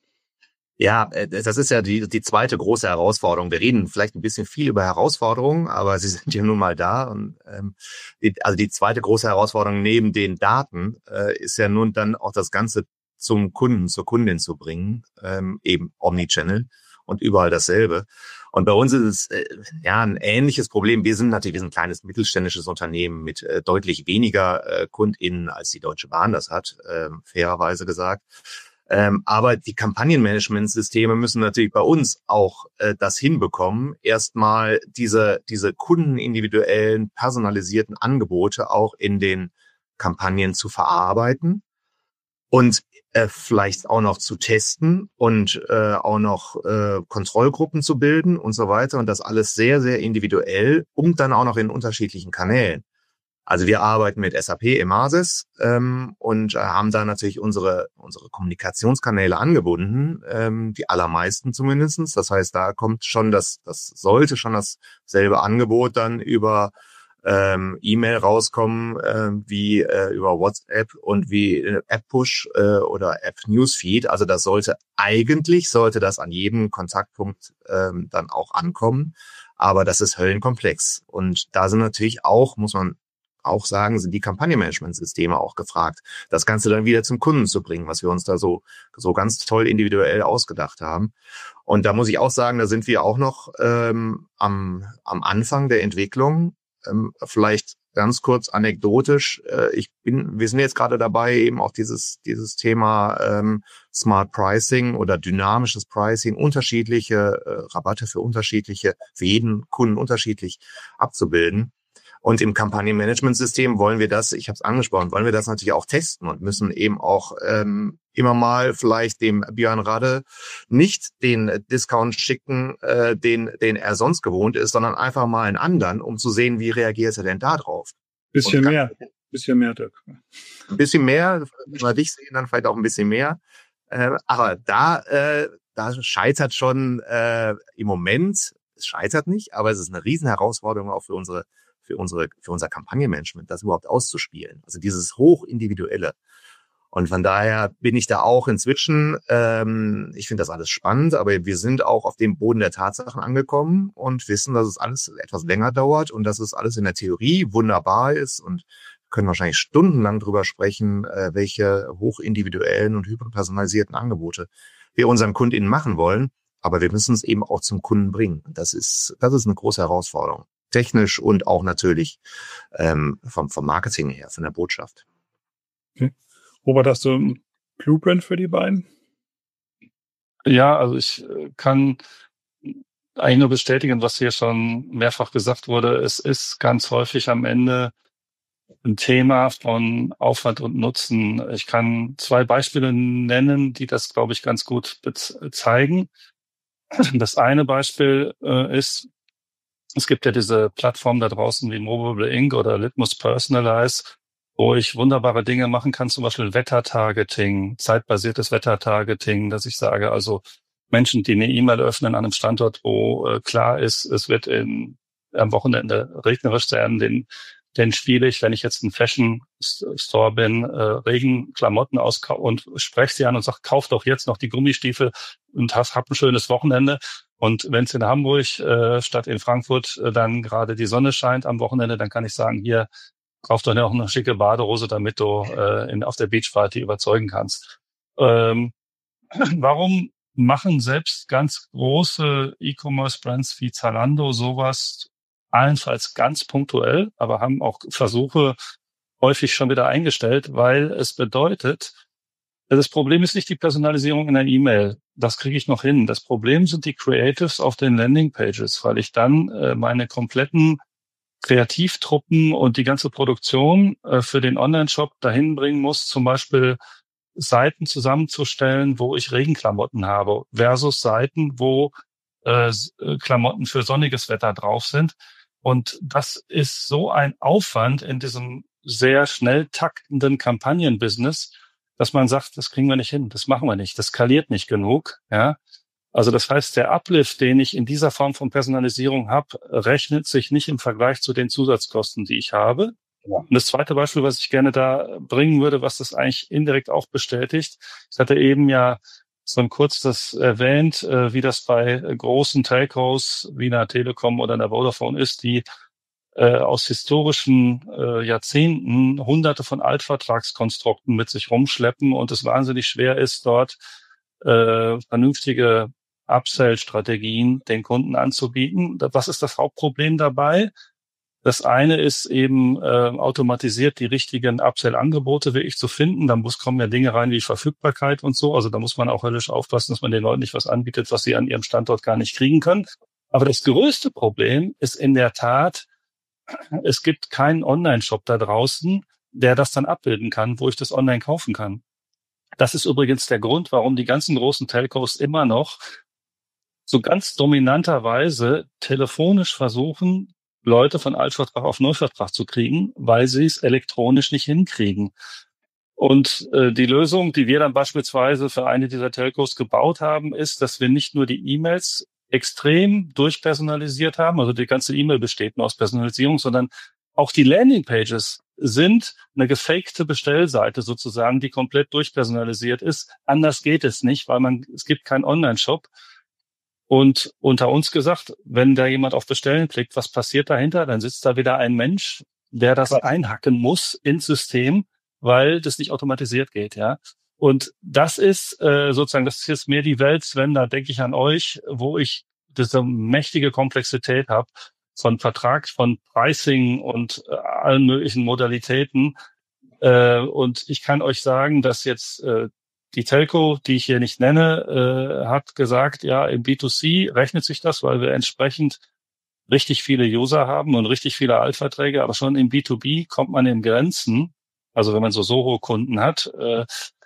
C: Ja, das ist ja die, die zweite große Herausforderung. Wir reden vielleicht ein bisschen viel über Herausforderungen, aber sie sind ja nun mal da. Und ähm, die, also die zweite große Herausforderung neben den Daten äh, ist ja nun dann auch das Ganze zum Kunden, zur Kundin zu bringen, ähm, eben Omnichannel und überall dasselbe. Und bei uns ist es äh, ja ein ähnliches Problem. Wir sind natürlich wir sind ein kleines mittelständisches Unternehmen mit äh, deutlich weniger äh, KundInnen, als die Deutsche Bahn das hat, äh, fairerweise gesagt. Ähm, aber die Kampagnenmanagementsysteme müssen natürlich bei uns auch äh, das hinbekommen, erstmal diese diese kundenindividuellen, personalisierten Angebote auch in den Kampagnen zu verarbeiten und äh, vielleicht auch noch zu testen und äh, auch noch äh, Kontrollgruppen zu bilden und so weiter. Und das alles sehr, sehr individuell und dann auch noch in unterschiedlichen Kanälen. Also wir arbeiten mit S A P Emasis ähm, und äh, haben da natürlich unsere unsere Kommunikationskanäle angebunden, ähm, die allermeisten zumindestens. Das heißt, da kommt schon das, das sollte schon dasselbe Angebot dann über ähm, E-Mail rauskommen, äh, wie äh, über WhatsApp und wie äh, App-Push äh, oder App-Newsfeed. Also das sollte eigentlich, sollte das an jedem Kontaktpunkt ähm, dann auch ankommen. Aber das ist höllenkomplex. Und da sind natürlich auch, muss man auch sagen, sind die Kampagnenmanagementsysteme auch gefragt, das Ganze dann wieder zum Kunden zu bringen, was wir uns da so so ganz toll individuell ausgedacht haben. Und da muss ich auch sagen, da sind wir auch noch ähm, am am Anfang der Entwicklung. Ähm, vielleicht ganz kurz anekdotisch: äh, Ich bin, wir sind jetzt gerade dabei, eben auch dieses dieses Thema ähm, Smart Pricing oder dynamisches Pricing, unterschiedliche äh, Rabatte für unterschiedliche, für jeden Kunden unterschiedlich abzubilden. Und im Kampagnenmanagementsystem wollen wir das, ich habe es angesprochen, wollen wir das natürlich auch testen und müssen eben auch ähm, immer mal vielleicht dem Björn Radde nicht den Discount schicken, äh, den den er sonst gewohnt ist, sondern einfach mal einen anderen, um zu sehen, wie reagiert er denn da drauf.
B: Bisschen kann, mehr, bisschen mehr, Dirk.
C: Ein bisschen mehr, wenn wir dich sehen, dann vielleicht auch ein bisschen mehr. Äh, aber da, äh, da scheitert schon äh, im Moment, es scheitert nicht, aber es ist eine riesen Herausforderung auch für unsere für unsere, für unser Kampagnenmanagement, das überhaupt auszuspielen. Also dieses hochindividuelle. Und von daher bin ich da auch inzwischen, ähm, ich finde das alles spannend, aber wir sind auch auf dem Boden der Tatsachen angekommen und wissen, dass es alles etwas länger dauert und dass es alles in der Theorie wunderbar ist und können wahrscheinlich stundenlang drüber sprechen, äh, welche hochindividuellen und hyperpersonalisierten Angebote wir unseren KundInnen machen wollen. Aber wir müssen es eben auch zum Kunden bringen. Das ist, das ist eine große Herausforderung. Technisch und auch natürlich ähm, vom, vom Marketing her, von der Botschaft.
B: Okay. Robert, hast du einen Blueprint für die beiden?
E: Ja, also ich kann eigentlich nur bestätigen, was hier schon mehrfach gesagt wurde. Es ist ganz häufig am Ende ein Thema von Aufwand und Nutzen. Ich kann zwei Beispiele nennen, die das, glaube ich, ganz gut zeigen. Das eine Beispiel äh, ist, es gibt ja diese Plattform da draußen wie Movable Ink oder Litmus Personalize, wo ich wunderbare Dinge machen kann, zum Beispiel Wettertargeting, zeitbasiertes Wettertargeting, dass ich sage, also Menschen, die eine E-Mail öffnen an einem Standort, wo äh, klar ist, es wird in, am Wochenende regnerisch sein, den, den spiele ich, wenn ich jetzt ein Fashion-Store bin, äh, Regenklamotten aus und spreche sie an und sage, kauf doch jetzt noch die Gummistiefel und hab, hab ein schönes Wochenende. Und wenn es in Hamburg äh, statt in Frankfurt äh, dann gerade die Sonne scheint am Wochenende, dann kann ich sagen, hier, kauf doch noch eine schicke Badehose, damit du äh, in, auf der Beachparty überzeugen kannst. Ähm, warum machen selbst ganz große E-Commerce-Brands wie Zalando sowas allenfalls ganz punktuell, aber haben auch Versuche häufig schon wieder eingestellt, weil es bedeutet, das Problem ist nicht die Personalisierung in der E-Mail. Das kriege ich noch hin. Das Problem sind die Creatives auf den Landingpages, weil ich dann äh, meine kompletten Kreativtruppen und die ganze Produktion äh, für den Online-Shop dahin bringen muss, zum Beispiel Seiten zusammenzustellen, wo ich Regenklamotten habe, versus Seiten, wo äh, Klamotten für sonniges Wetter drauf sind. Und das ist so ein Aufwand in diesem sehr schnell taktenden Kampagnenbusiness, dass man sagt, das kriegen wir nicht hin, das machen wir nicht, das skaliert nicht genug. Ja, also das heißt, der Uplift, den ich in dieser Form von Personalisierung habe, rechnet sich nicht im Vergleich zu den Zusatzkosten, die ich habe. Ja. Und das zweite Beispiel, was ich gerne da bringen würde, was das eigentlich indirekt auch bestätigt, ich hatte eben ja so kurz das erwähnt, wie das bei großen Telcos wie einer Telekom oder einer Vodafone ist, die äh, aus historischen äh, Jahrzehnten hunderte von Altvertragskonstrukten mit sich rumschleppen und es wahnsinnig schwer ist, dort äh, vernünftige Upsell-Strategien den Kunden anzubieten. Was ist das Hauptproblem dabei? Das eine ist eben äh, automatisiert die richtigen Upsell-Angebote wirklich zu finden. Da muss kommen ja Dinge rein wie Verfügbarkeit und so. Also da muss man auch höllisch aufpassen, dass man den Leuten nicht was anbietet, was sie an ihrem Standort gar nicht kriegen können. Aber das größte Problem ist in der Tat, es gibt keinen Online-Shop da draußen, der das dann abbilden kann, wo ich das online kaufen kann. Das ist übrigens der Grund, warum die ganzen großen Telcos immer noch so ganz dominanterweise telefonisch versuchen, Leute von Altvertrag auf Neuvertrag zu kriegen, weil sie es elektronisch nicht hinkriegen. Und äh, die Lösung, die wir dann beispielsweise für eine dieser Telcos gebaut haben, ist, dass wir nicht nur die E-Mails extrem durchpersonalisiert haben, also die ganze E-Mail besteht nur aus Personalisierung, sondern auch die Landingpages sind eine gefakte Bestellseite sozusagen, die komplett durchpersonalisiert ist. Anders geht es nicht, weil man es gibt keinen Online-Shop. Und unter uns gesagt, wenn da jemand auf Bestellen klickt, was passiert dahinter? Dann sitzt da wieder ein Mensch, der das Quatsch. einhacken muss ins System, weil das nicht automatisiert geht, ja. Und das ist äh, sozusagen, das ist jetzt mehr die Welt, Sven, da denke ich an euch, wo ich diese mächtige Komplexität habe von Vertrag, von Pricing und äh, allen möglichen Modalitäten. Äh, und ich kann euch sagen, dass jetzt äh, die Telco, die ich hier nicht nenne, äh, hat gesagt, ja, im B zwei C rechnet sich das, weil wir entsprechend richtig viele User haben und richtig viele Altverträge, aber schon im B zwei B kommt man in Grenzen, also wenn man so Soho-Kunden hat, äh,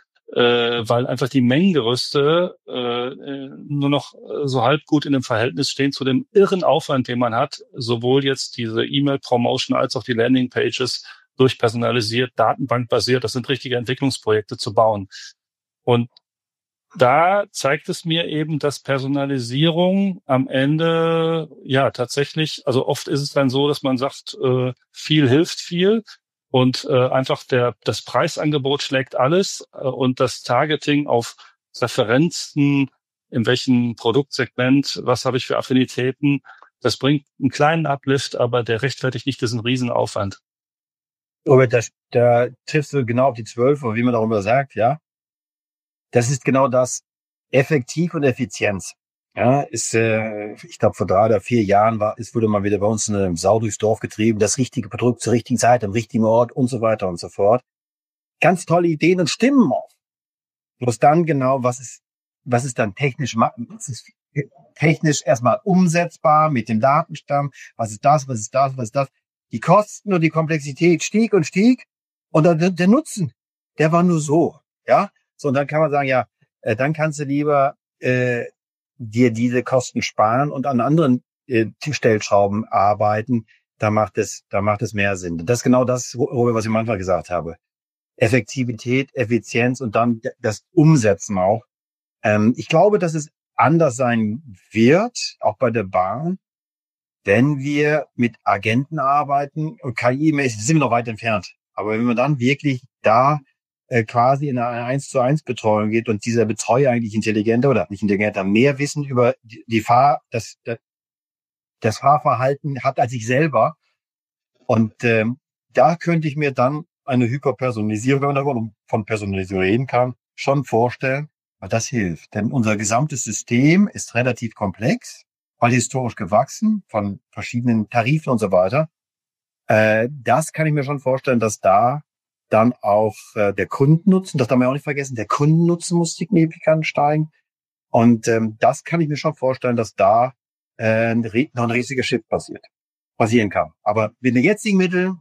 E: äh, weil einfach die Mengengerüste äh, nur noch so halb gut in dem Verhältnis stehen zu dem irren Aufwand, den man hat, sowohl jetzt diese E-Mail-Promotion als auch die Landing-Pages durchpersonalisiert, datenbankbasiert, das sind richtige Entwicklungsprojekte zu bauen. Und da zeigt es mir eben, dass Personalisierung am Ende, ja, tatsächlich, also oft ist es dann so, dass man sagt, äh, viel hilft viel und äh, einfach der das Preisangebot schlägt alles äh, und das Targeting auf Referenzen, in welchem Produktsegment, was habe ich für Affinitäten, das bringt einen kleinen Uplift, aber der rechtfertigt nicht diesen Riesenaufwand.
D: Robert, da, da triffst du genau auf die zwölf, wie man darüber sagt, ja. Das ist genau das, effektiv und Effizienz. Ja, ist, äh, ich glaube, vor drei oder vier Jahren war, es wurde mal wieder bei uns eine Sau durchs Dorf getrieben, das richtige Produkt zur richtigen Zeit, am richtigen Ort und so weiter und so fort. Ganz tolle Ideen und stimmen auch. Bloß dann genau, was ist, was ist dann technisch, was ist technisch erstmal umsetzbar mit dem Datenstamm, was ist das, was ist das, was ist das. Die Kosten und die Komplexität stieg und stieg und dann der Nutzen, der war nur so, ja. So, und dann kann man sagen, ja, äh, dann kannst du lieber äh, dir diese Kosten sparen und an anderen äh, Stellschrauben arbeiten. Da macht es, da macht es mehr Sinn. Das ist genau das, Robert, was ich am Anfang gesagt habe. Effektivität, Effizienz und dann das Umsetzen auch. Ähm, ich glaube, dass es anders sein wird, auch bei der Bahn, wenn wir mit Agenten arbeiten und K I-mäßig, sind wir noch weit entfernt. Aber wenn wir dann wirklich da quasi in eine eins zu eins Betreuung geht und dieser Betreuer eigentlich intelligenter oder nicht intelligenter mehr Wissen über die Fahr, das, das Fahrverhalten hat als ich selber. Und ähm, da könnte ich mir dann eine Hyperpersonalisierung, wenn man darüber von Personalisierung reden kann, schon vorstellen, weil das hilft. Denn unser gesamtes System ist relativ komplex, weil historisch gewachsen von verschiedenen Tarifen und so weiter. Äh, das kann ich mir schon vorstellen, dass da dann auch äh, der Kundennutzen, das darf man ja auch nicht vergessen, der Kundennutzen muss signifikant steigen. Und ähm, das kann ich mir schon vorstellen, dass da äh, noch ein riesiger Shift passiert, passieren kann. Aber mit den jetzigen Mitteln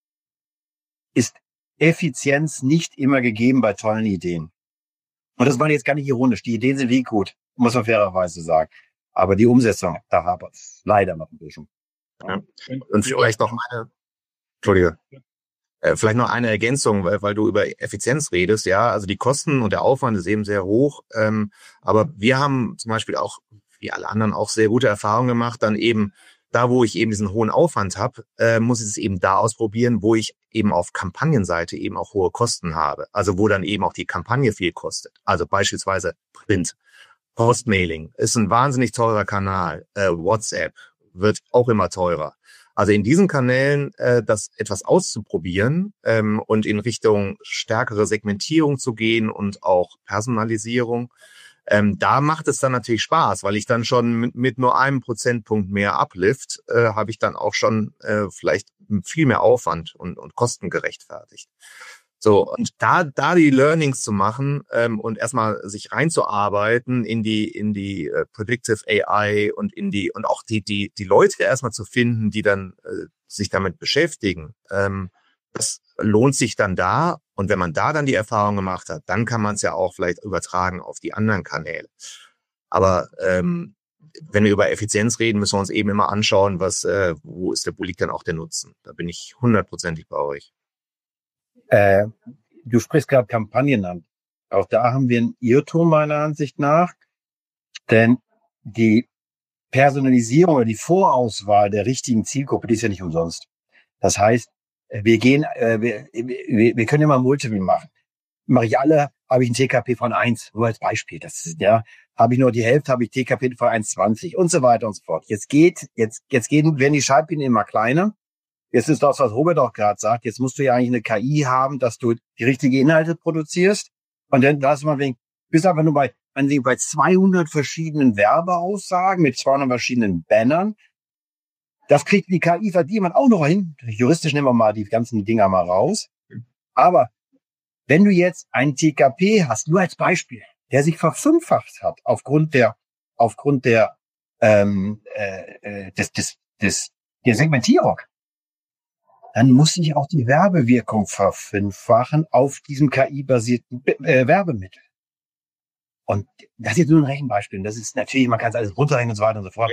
D: ist Effizienz nicht immer gegeben bei tollen Ideen. Und das war jetzt gar nicht ironisch. Die Ideen sind wie gut, muss man fairerweise sagen. Aber die Umsetzung, da hapert es leider noch ein bisschen.
C: Ja. Und vielleicht noch eine, Entschuldige, äh, vielleicht noch eine Ergänzung, weil, weil du über Effizienz redest. Ja, also die Kosten und der Aufwand ist eben sehr hoch. Ähm, aber wir haben zum Beispiel auch, wie alle anderen, auch sehr gute Erfahrungen gemacht, dann eben da, wo ich eben diesen hohen Aufwand habe, äh, muss ich es eben da ausprobieren, wo ich eben auf Kampagnenseite eben auch hohe Kosten habe. Also wo dann eben auch die Kampagne viel kostet. Also beispielsweise Print, Postmailing ist ein wahnsinnig teurer Kanal. Äh, WhatsApp wird auch immer teurer. Also in diesen Kanälen äh, das etwas auszuprobieren ähm, und in Richtung stärkere Segmentierung zu gehen und auch Personalisierung, Ähm, da macht es dann natürlich Spaß, weil ich dann schon mit, mit nur einem Prozentpunkt mehr Uplift äh, habe ich dann auch schon äh, vielleicht viel mehr Aufwand und, und Kosten gerechtfertigt. So, und da da die Learnings zu machen ähm, und erstmal sich reinzuarbeiten in die in die äh, Predictive A I und in die und auch die die die Leute erstmal zu finden, die dann äh, sich damit beschäftigen. Ähm, das lohnt sich dann da. Und wenn man da dann die Erfahrung gemacht hat, dann kann man es ja auch vielleicht übertragen auf die anderen Kanäle. Aber ähm, wenn wir über Effizienz reden, müssen wir uns eben immer anschauen, was, äh, wo ist der, wo liegt dann auch der Nutzen. Da bin ich hundertprozentig bei euch.
D: Äh, du sprichst gerade Kampagnen an. Auch da haben wir einen Irrtum meiner Ansicht nach. Denn die Personalisierung oder die Vorauswahl der richtigen Zielgruppe, die ist ja nicht umsonst. Das heißt, wir gehen, äh, wir, wir, wir können immer Multiple machen. Mache ich alle, habe ich ein T K P von eins, nur als Beispiel. Das ist, ja, habe ich nur die Hälfte, habe ich T K P von eins Komma zwanzig und so weiter und so fort. Jetzt geht, jetzt, jetzt gehen, werden die Scheibchen immer kleiner. Jetzt ist das, was Robert auch gerade sagt. Jetzt musst du ja eigentlich eine K I haben, dass du die richtigen Inhalte produzierst. Und dann lass mal wegen, bist aber nur bei, bei zweihundert verschiedenen Werbeaussagen mit zweihundert verschiedenen Bannern. Das kriegt die K I verdient man auch noch hin. Juristisch nehmen wir mal die ganzen Dinger mal raus. Aber wenn du jetzt einen T K P hast, nur als Beispiel, der sich verfünffacht hat aufgrund der aufgrund der ähm, äh, des, des, des der Segmentierung, dann muss sich auch die Werbewirkung verfünffachen auf diesem K I-basierten äh, Werbemittel. Und das ist jetzt nur ein Rechenbeispiel. Das ist natürlich, man kann es alles runterrechnen und so weiter und so fort.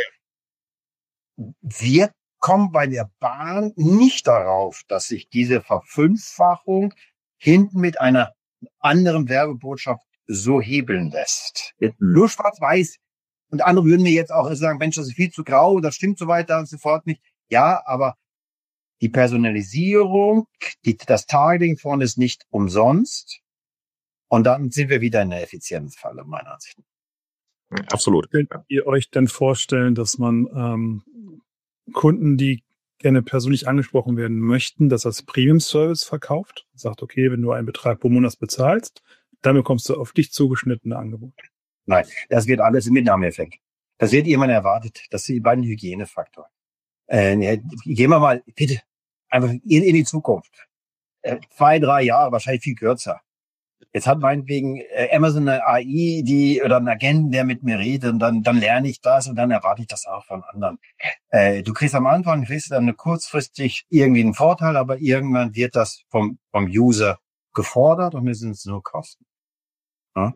D: Wir kommen bei der Bahn nicht darauf, dass sich diese Verfünffachung hinten mit einer anderen Werbebotschaft so hebeln lässt. Nur schwarz-weiß. Und andere würden mir jetzt auch sagen, Mensch, das ist viel zu grau, das stimmt so weiter und so fort nicht. Ja, aber die Personalisierung, die, das Targeting vorne ist nicht umsonst. Und dann sind wir wieder in der Effizienzfalle, meiner Ansicht nach.
C: Absolut.
B: Könnt ihr euch denn vorstellen, dass man ähm, Kunden, die gerne persönlich angesprochen werden möchten, das als Premium-Service verkauft? Sagt, okay, wenn du einen Betrag pro Monat bezahlst, dann bekommst du auf dich zugeschnittene Angebote.
D: Nein, das wird alles im Mitnahmeeffekt. Das wird jemand erwartet. Das sind die beiden Hygienefaktoren. Äh, gehen wir mal bitte einfach in, in die Zukunft. Äh, zwei, drei Jahre, wahrscheinlich viel kürzer. Jetzt hat meinetwegen äh, Amazon eine A I, die oder einen Agenten, der mit mir redet, und dann dann lerne ich das und dann erwarte ich das auch von anderen. Äh, du kriegst am Anfang kriegst dann eine kurzfristig irgendwie einen Vorteil, aber irgendwann wird das vom vom User gefordert und es sind nur Kosten. Ja?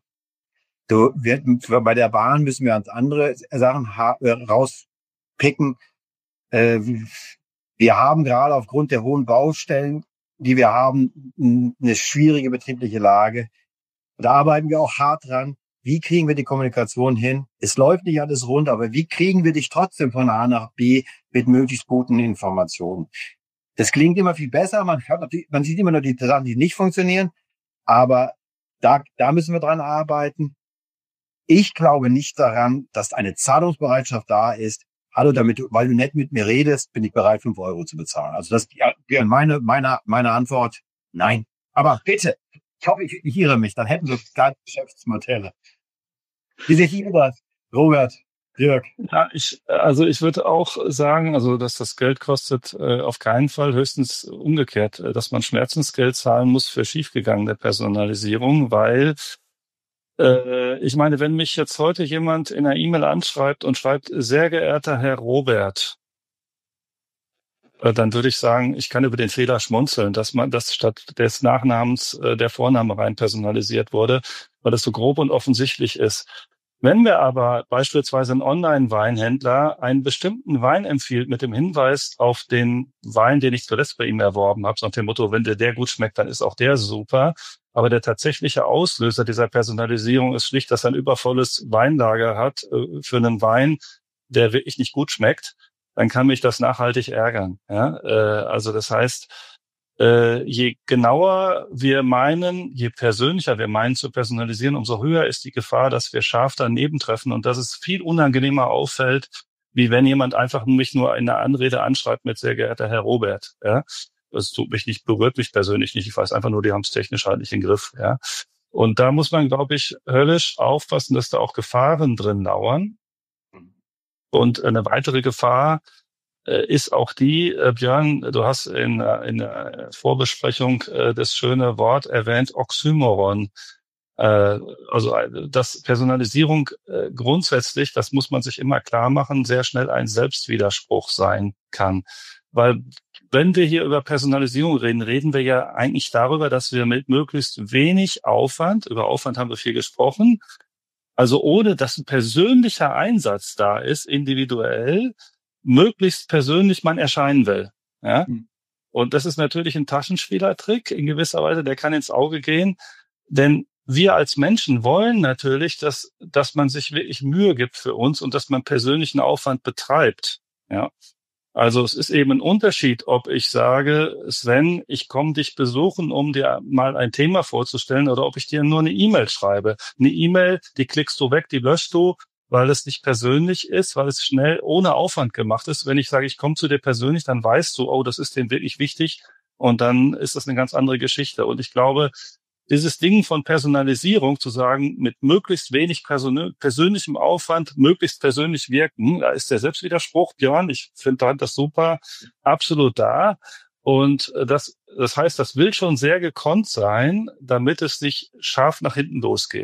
D: Du wir, bei der Bahn müssen wir uns andere Sachen ha- rauspicken. Äh, wir haben gerade aufgrund der hohen Baustellen, die wir haben, eine schwierige betriebliche Lage. Da arbeiten wir auch hart dran. Wie kriegen wir die Kommunikation hin? Es läuft nicht alles rund, aber wie kriegen wir dich trotzdem von A nach B mit möglichst guten Informationen? Das klingt immer viel besser. Man hört natürlich, man sieht immer nur die Sachen, die nicht funktionieren. Aber da, da müssen wir dran arbeiten. Ich glaube nicht daran, dass eine Zahlungsbereitschaft da ist. Hallo, damit du, weil du nett mit mir redest, bin ich bereit, fünf Euro zu bezahlen. Also das wäre meine, meine, meine Antwort. Nein. Aber bitte, ich hoffe, ich, ich irre mich, dann hätten wir gar Geschäftsmodelle. Wie seht ihr das, Robert, Dirk?
E: Ja, ich, also ich würde auch sagen, also dass das Geld kostet, äh, auf keinen Fall, höchstens umgekehrt, äh, dass man Schmerzensgeld zahlen muss für schiefgegangene Personalisierung, weil äh, ich meine, wenn mich jetzt heute jemand in einer E-Mail anschreibt und schreibt, sehr geehrter Herr Robert, äh, dann würde ich sagen, ich kann über den Fehler schmunzeln, dass man, dass statt des Nachnamens äh, der Vorname rein personalisiert wurde, weil das so grob und offensichtlich ist. Wenn wir aber beispielsweise ein Online-Weinhändler einen bestimmten Wein empfiehlt mit dem Hinweis auf den Wein, den ich zuletzt bei ihm erworben habe, so nach dem Motto, wenn dir der gut schmeckt, dann ist auch der super. Aber der tatsächliche Auslöser dieser Personalisierung ist schlicht, dass er ein übervolles Weinlager hat äh, für einen Wein, der wirklich nicht gut schmeckt, dann kann mich das nachhaltig ärgern. Ja? Äh, also das heißt, Äh, je genauer wir meinen, je persönlicher wir meinen zu personalisieren, umso höher ist die Gefahr, dass wir scharf daneben treffen und dass es viel unangenehmer auffällt, wie wenn jemand einfach mich nur in einer Anrede anschreibt mit sehr geehrter Herr Robert. Ja, das tut mich nicht, berührt mich persönlich nicht. Ich weiß einfach nur, die haben es technisch halt nicht im Griff. Ja, und da muss man, glaube ich, höllisch aufpassen, dass da auch Gefahren drin lauern. Und eine weitere Gefahr ist auch die, äh, Björn, du hast in, in der Vorbesprechung äh, das schöne Wort erwähnt, Oxymoron. Äh, also dass Personalisierung äh, grundsätzlich, das muss man sich immer klar machen, sehr schnell ein Selbstwiderspruch sein kann. Weil wenn wir hier über Personalisierung reden, reden wir ja eigentlich darüber, dass wir mit möglichst wenig Aufwand, über Aufwand haben wir viel gesprochen, also ohne dass ein persönlicher Einsatz da ist, individuell, möglichst persönlich man erscheinen will. Ja? Mhm. Und das ist natürlich ein Taschenspielertrick in gewisser Weise, der kann ins Auge gehen, denn wir als Menschen wollen natürlich, dass, dass man sich wirklich Mühe gibt für uns und dass man persönlichen Aufwand betreibt. Ja? Also es ist eben ein Unterschied, ob ich sage, Sven, ich komme dich besuchen, um dir mal ein Thema vorzustellen, oder ob ich dir nur eine E-Mail schreibe. Eine E-Mail, die klickst du weg, die löschst du, weil es nicht persönlich ist, weil es schnell ohne Aufwand gemacht ist. Wenn ich sage, ich komme zu dir persönlich, dann weißt du, oh, das ist denen wirklich wichtig, und dann ist das eine ganz andere Geschichte. Und ich glaube, dieses Ding von Personalisierung, zu sagen, mit möglichst wenig persön- persönlichem Aufwand, möglichst persönlich wirken, da ist der Selbstwiderspruch, Björn, ich finde das super, absolut da. Und das, das heißt, das will schon sehr gekonnt sein, damit es nicht scharf nach hinten losgeht.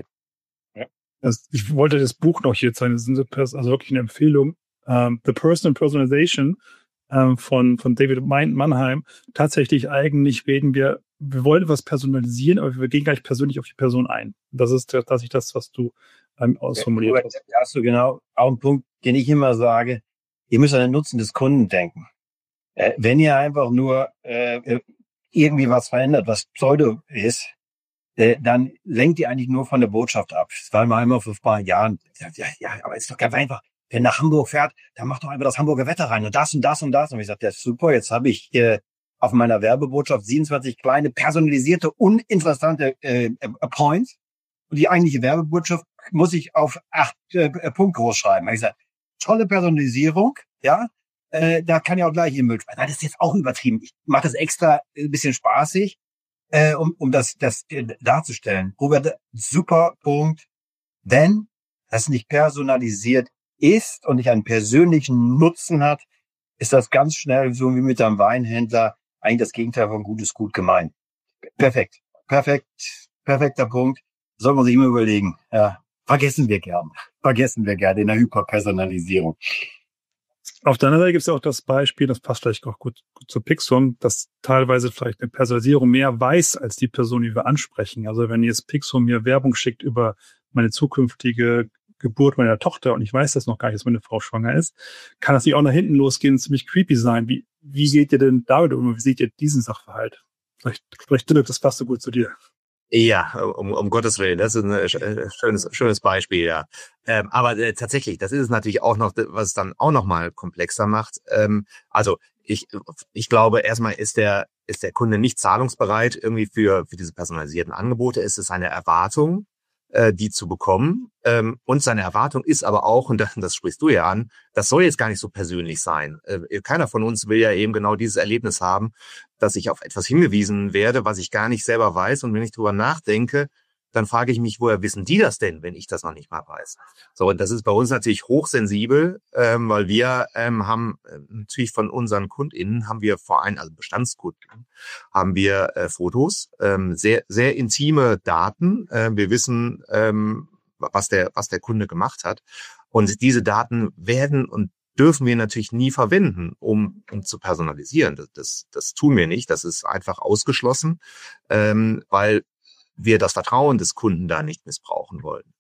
B: Also ich wollte das Buch noch hier zeigen, das ist also wirklich eine Empfehlung. Um, The Personal Personalization um, von, von David Mannheim. Tatsächlich eigentlich reden wir, wir wollen etwas personalisieren, aber wir gehen gleich persönlich auf die Person ein. Das ist tatsächlich das, was du ähm, ausformuliert
D: ja,
B: hast.
D: Da hast du genau auch einen Punkt, den ich immer sage, ihr müsst an den Nutzen des Kunden denken. Äh, wenn ihr einfach nur äh, irgendwie was verändert, was Pseudo ist, dann lenkt ihr eigentlich nur von der Botschaft ab. Das war mal einmal vor ein paar Jahren. Ja, ja, aber es ist doch ganz einfach. Wer nach Hamburg fährt, dann macht doch einfach das Hamburger Wetter rein und das und das und das. Und ich sagte, ja, super, jetzt habe ich äh, auf meiner Werbebotschaft siebenundzwanzig kleine, personalisierte, uninteressante äh, Points. Und die eigentliche Werbebotschaft muss ich auf acht äh, Punkte groß schreiben. Ich gesagt, tolle Personalisierung, ja, äh, da kann ja auch gleich in Müll schmeißen. Das ist jetzt auch übertrieben. Ich mache das extra ein bisschen spaßig. Äh, um, um das, das äh, darzustellen. Robert, super Punkt. Wenn das nicht personalisiert ist und nicht einen persönlichen Nutzen hat, ist das ganz schnell, so wie mit einem Weinhändler, eigentlich das Gegenteil von gut ist gut gemeint. Perfekt. Perfekt. Perfekter Punkt. Soll man sich immer überlegen. Ja, vergessen wir gern. Vergessen wir gern in der Hyperpersonalisierung.
B: Auf der anderen Seite gibt es ja auch das Beispiel, das passt vielleicht auch gut, gut zu Pixum, dass teilweise vielleicht eine Personalisierung mehr weiß als die Person, die wir ansprechen. Also wenn jetzt Pixum mir Werbung schickt über meine zukünftige Geburt meiner Tochter und ich weiß das noch gar nicht, dass meine Frau schwanger ist, kann das nicht auch nach hinten losgehen und ziemlich creepy sein. Wie, wie geht ihr denn damit um? Wie seht ihr diesen Sachverhalt? Vielleicht, vielleicht Dirk, das passt so gut zu dir.
C: Ja, um, um Gottes Willen, das ist ein schönes, schönes Beispiel, ja. Ähm, aber äh, tatsächlich, das ist es natürlich auch noch, was es dann auch noch mal komplexer macht. Ähm, also ich, ich glaube, erstmal ist der, ist der Kunde nicht zahlungsbereit irgendwie für, für diese personalisierten Angebote. Es ist eine Erwartung, äh, die zu bekommen. Ähm, und seine Erwartung ist aber auch, und das, das sprichst du ja an, das soll jetzt gar nicht so persönlich sein. Äh, keiner von uns will ja eben genau dieses Erlebnis haben, dass ich auf etwas hingewiesen werde, was ich gar nicht selber weiß. Und wenn ich drüber nachdenke, dann frage ich mich, woher wissen die das denn, wenn ich das noch nicht mal weiß? So, und das ist bei uns natürlich hochsensibel, ähm, weil wir ähm, haben äh, natürlich von unseren KundInnen haben wir vor allem, also Bestandskunden, haben wir äh, Fotos, ähm, sehr sehr intime Daten. Äh, wir wissen, ähm, was der was der Kunde gemacht hat, und diese Daten werden und dürfen wir natürlich nie verwenden, um, um zu personalisieren. Das, das, das tun wir nicht. Das ist einfach ausgeschlossen, ähm, weil wir das Vertrauen des Kunden da nicht missbrauchen wollen.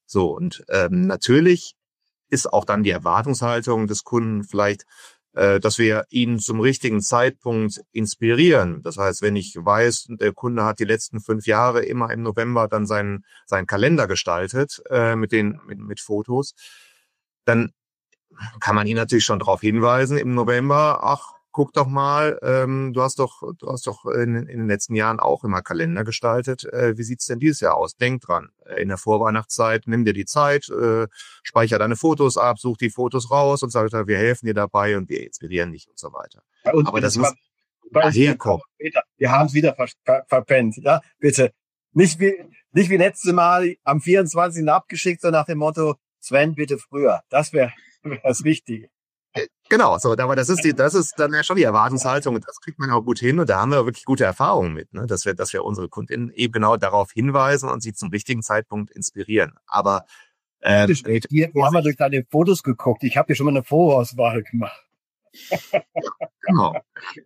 C: So, und ähm, natürlich ist auch dann die Erwartungshaltung des Kunden vielleicht, äh, dass wir ihn zum richtigen Zeitpunkt inspirieren. Das heißt, wenn ich weiß, der Kunde hat die letzten fünf Jahre immer im November dann seinen seinen Kalender gestaltet äh, mit den mit, mit Fotos, dann kann man ihn natürlich schon darauf hinweisen im November, ach, guck doch mal, ähm, du hast doch, du hast doch in, in den letzten Jahren auch immer Kalender gestaltet. Äh, wie sieht's denn dieses Jahr aus? Denk dran. In der Vorweihnachtszeit nimm dir die Zeit, äh, speicher deine Fotos ab, such die Fotos raus und sag, wir helfen dir dabei und wir inspirieren dich und so weiter.
D: Bei uns
C: Aber das
D: muss
C: muss
D: daherkommen. Wir haben es wieder ver ver verpennt. Ja, bitte. Nicht wie, nicht wie letztes Mal am vierundzwanzigsten abgeschickt, so nach dem Motto, Sven, bitte früher. Das wäre wär das Wichtige.
C: Genau, so, aber das ist die, das ist dann ja schon die Erwartungshaltung und das kriegt man auch gut hin und da haben wir wirklich gute Erfahrungen mit, ne, dass wir, dass wir unsere KundInnen eben genau darauf hinweisen und sie zum richtigen Zeitpunkt inspirieren. Aber äh,
D: hier, wir haben mal durch deine Fotos geguckt. Ich habe hier schon mal eine Vorauswahl gemacht.
C: Genau.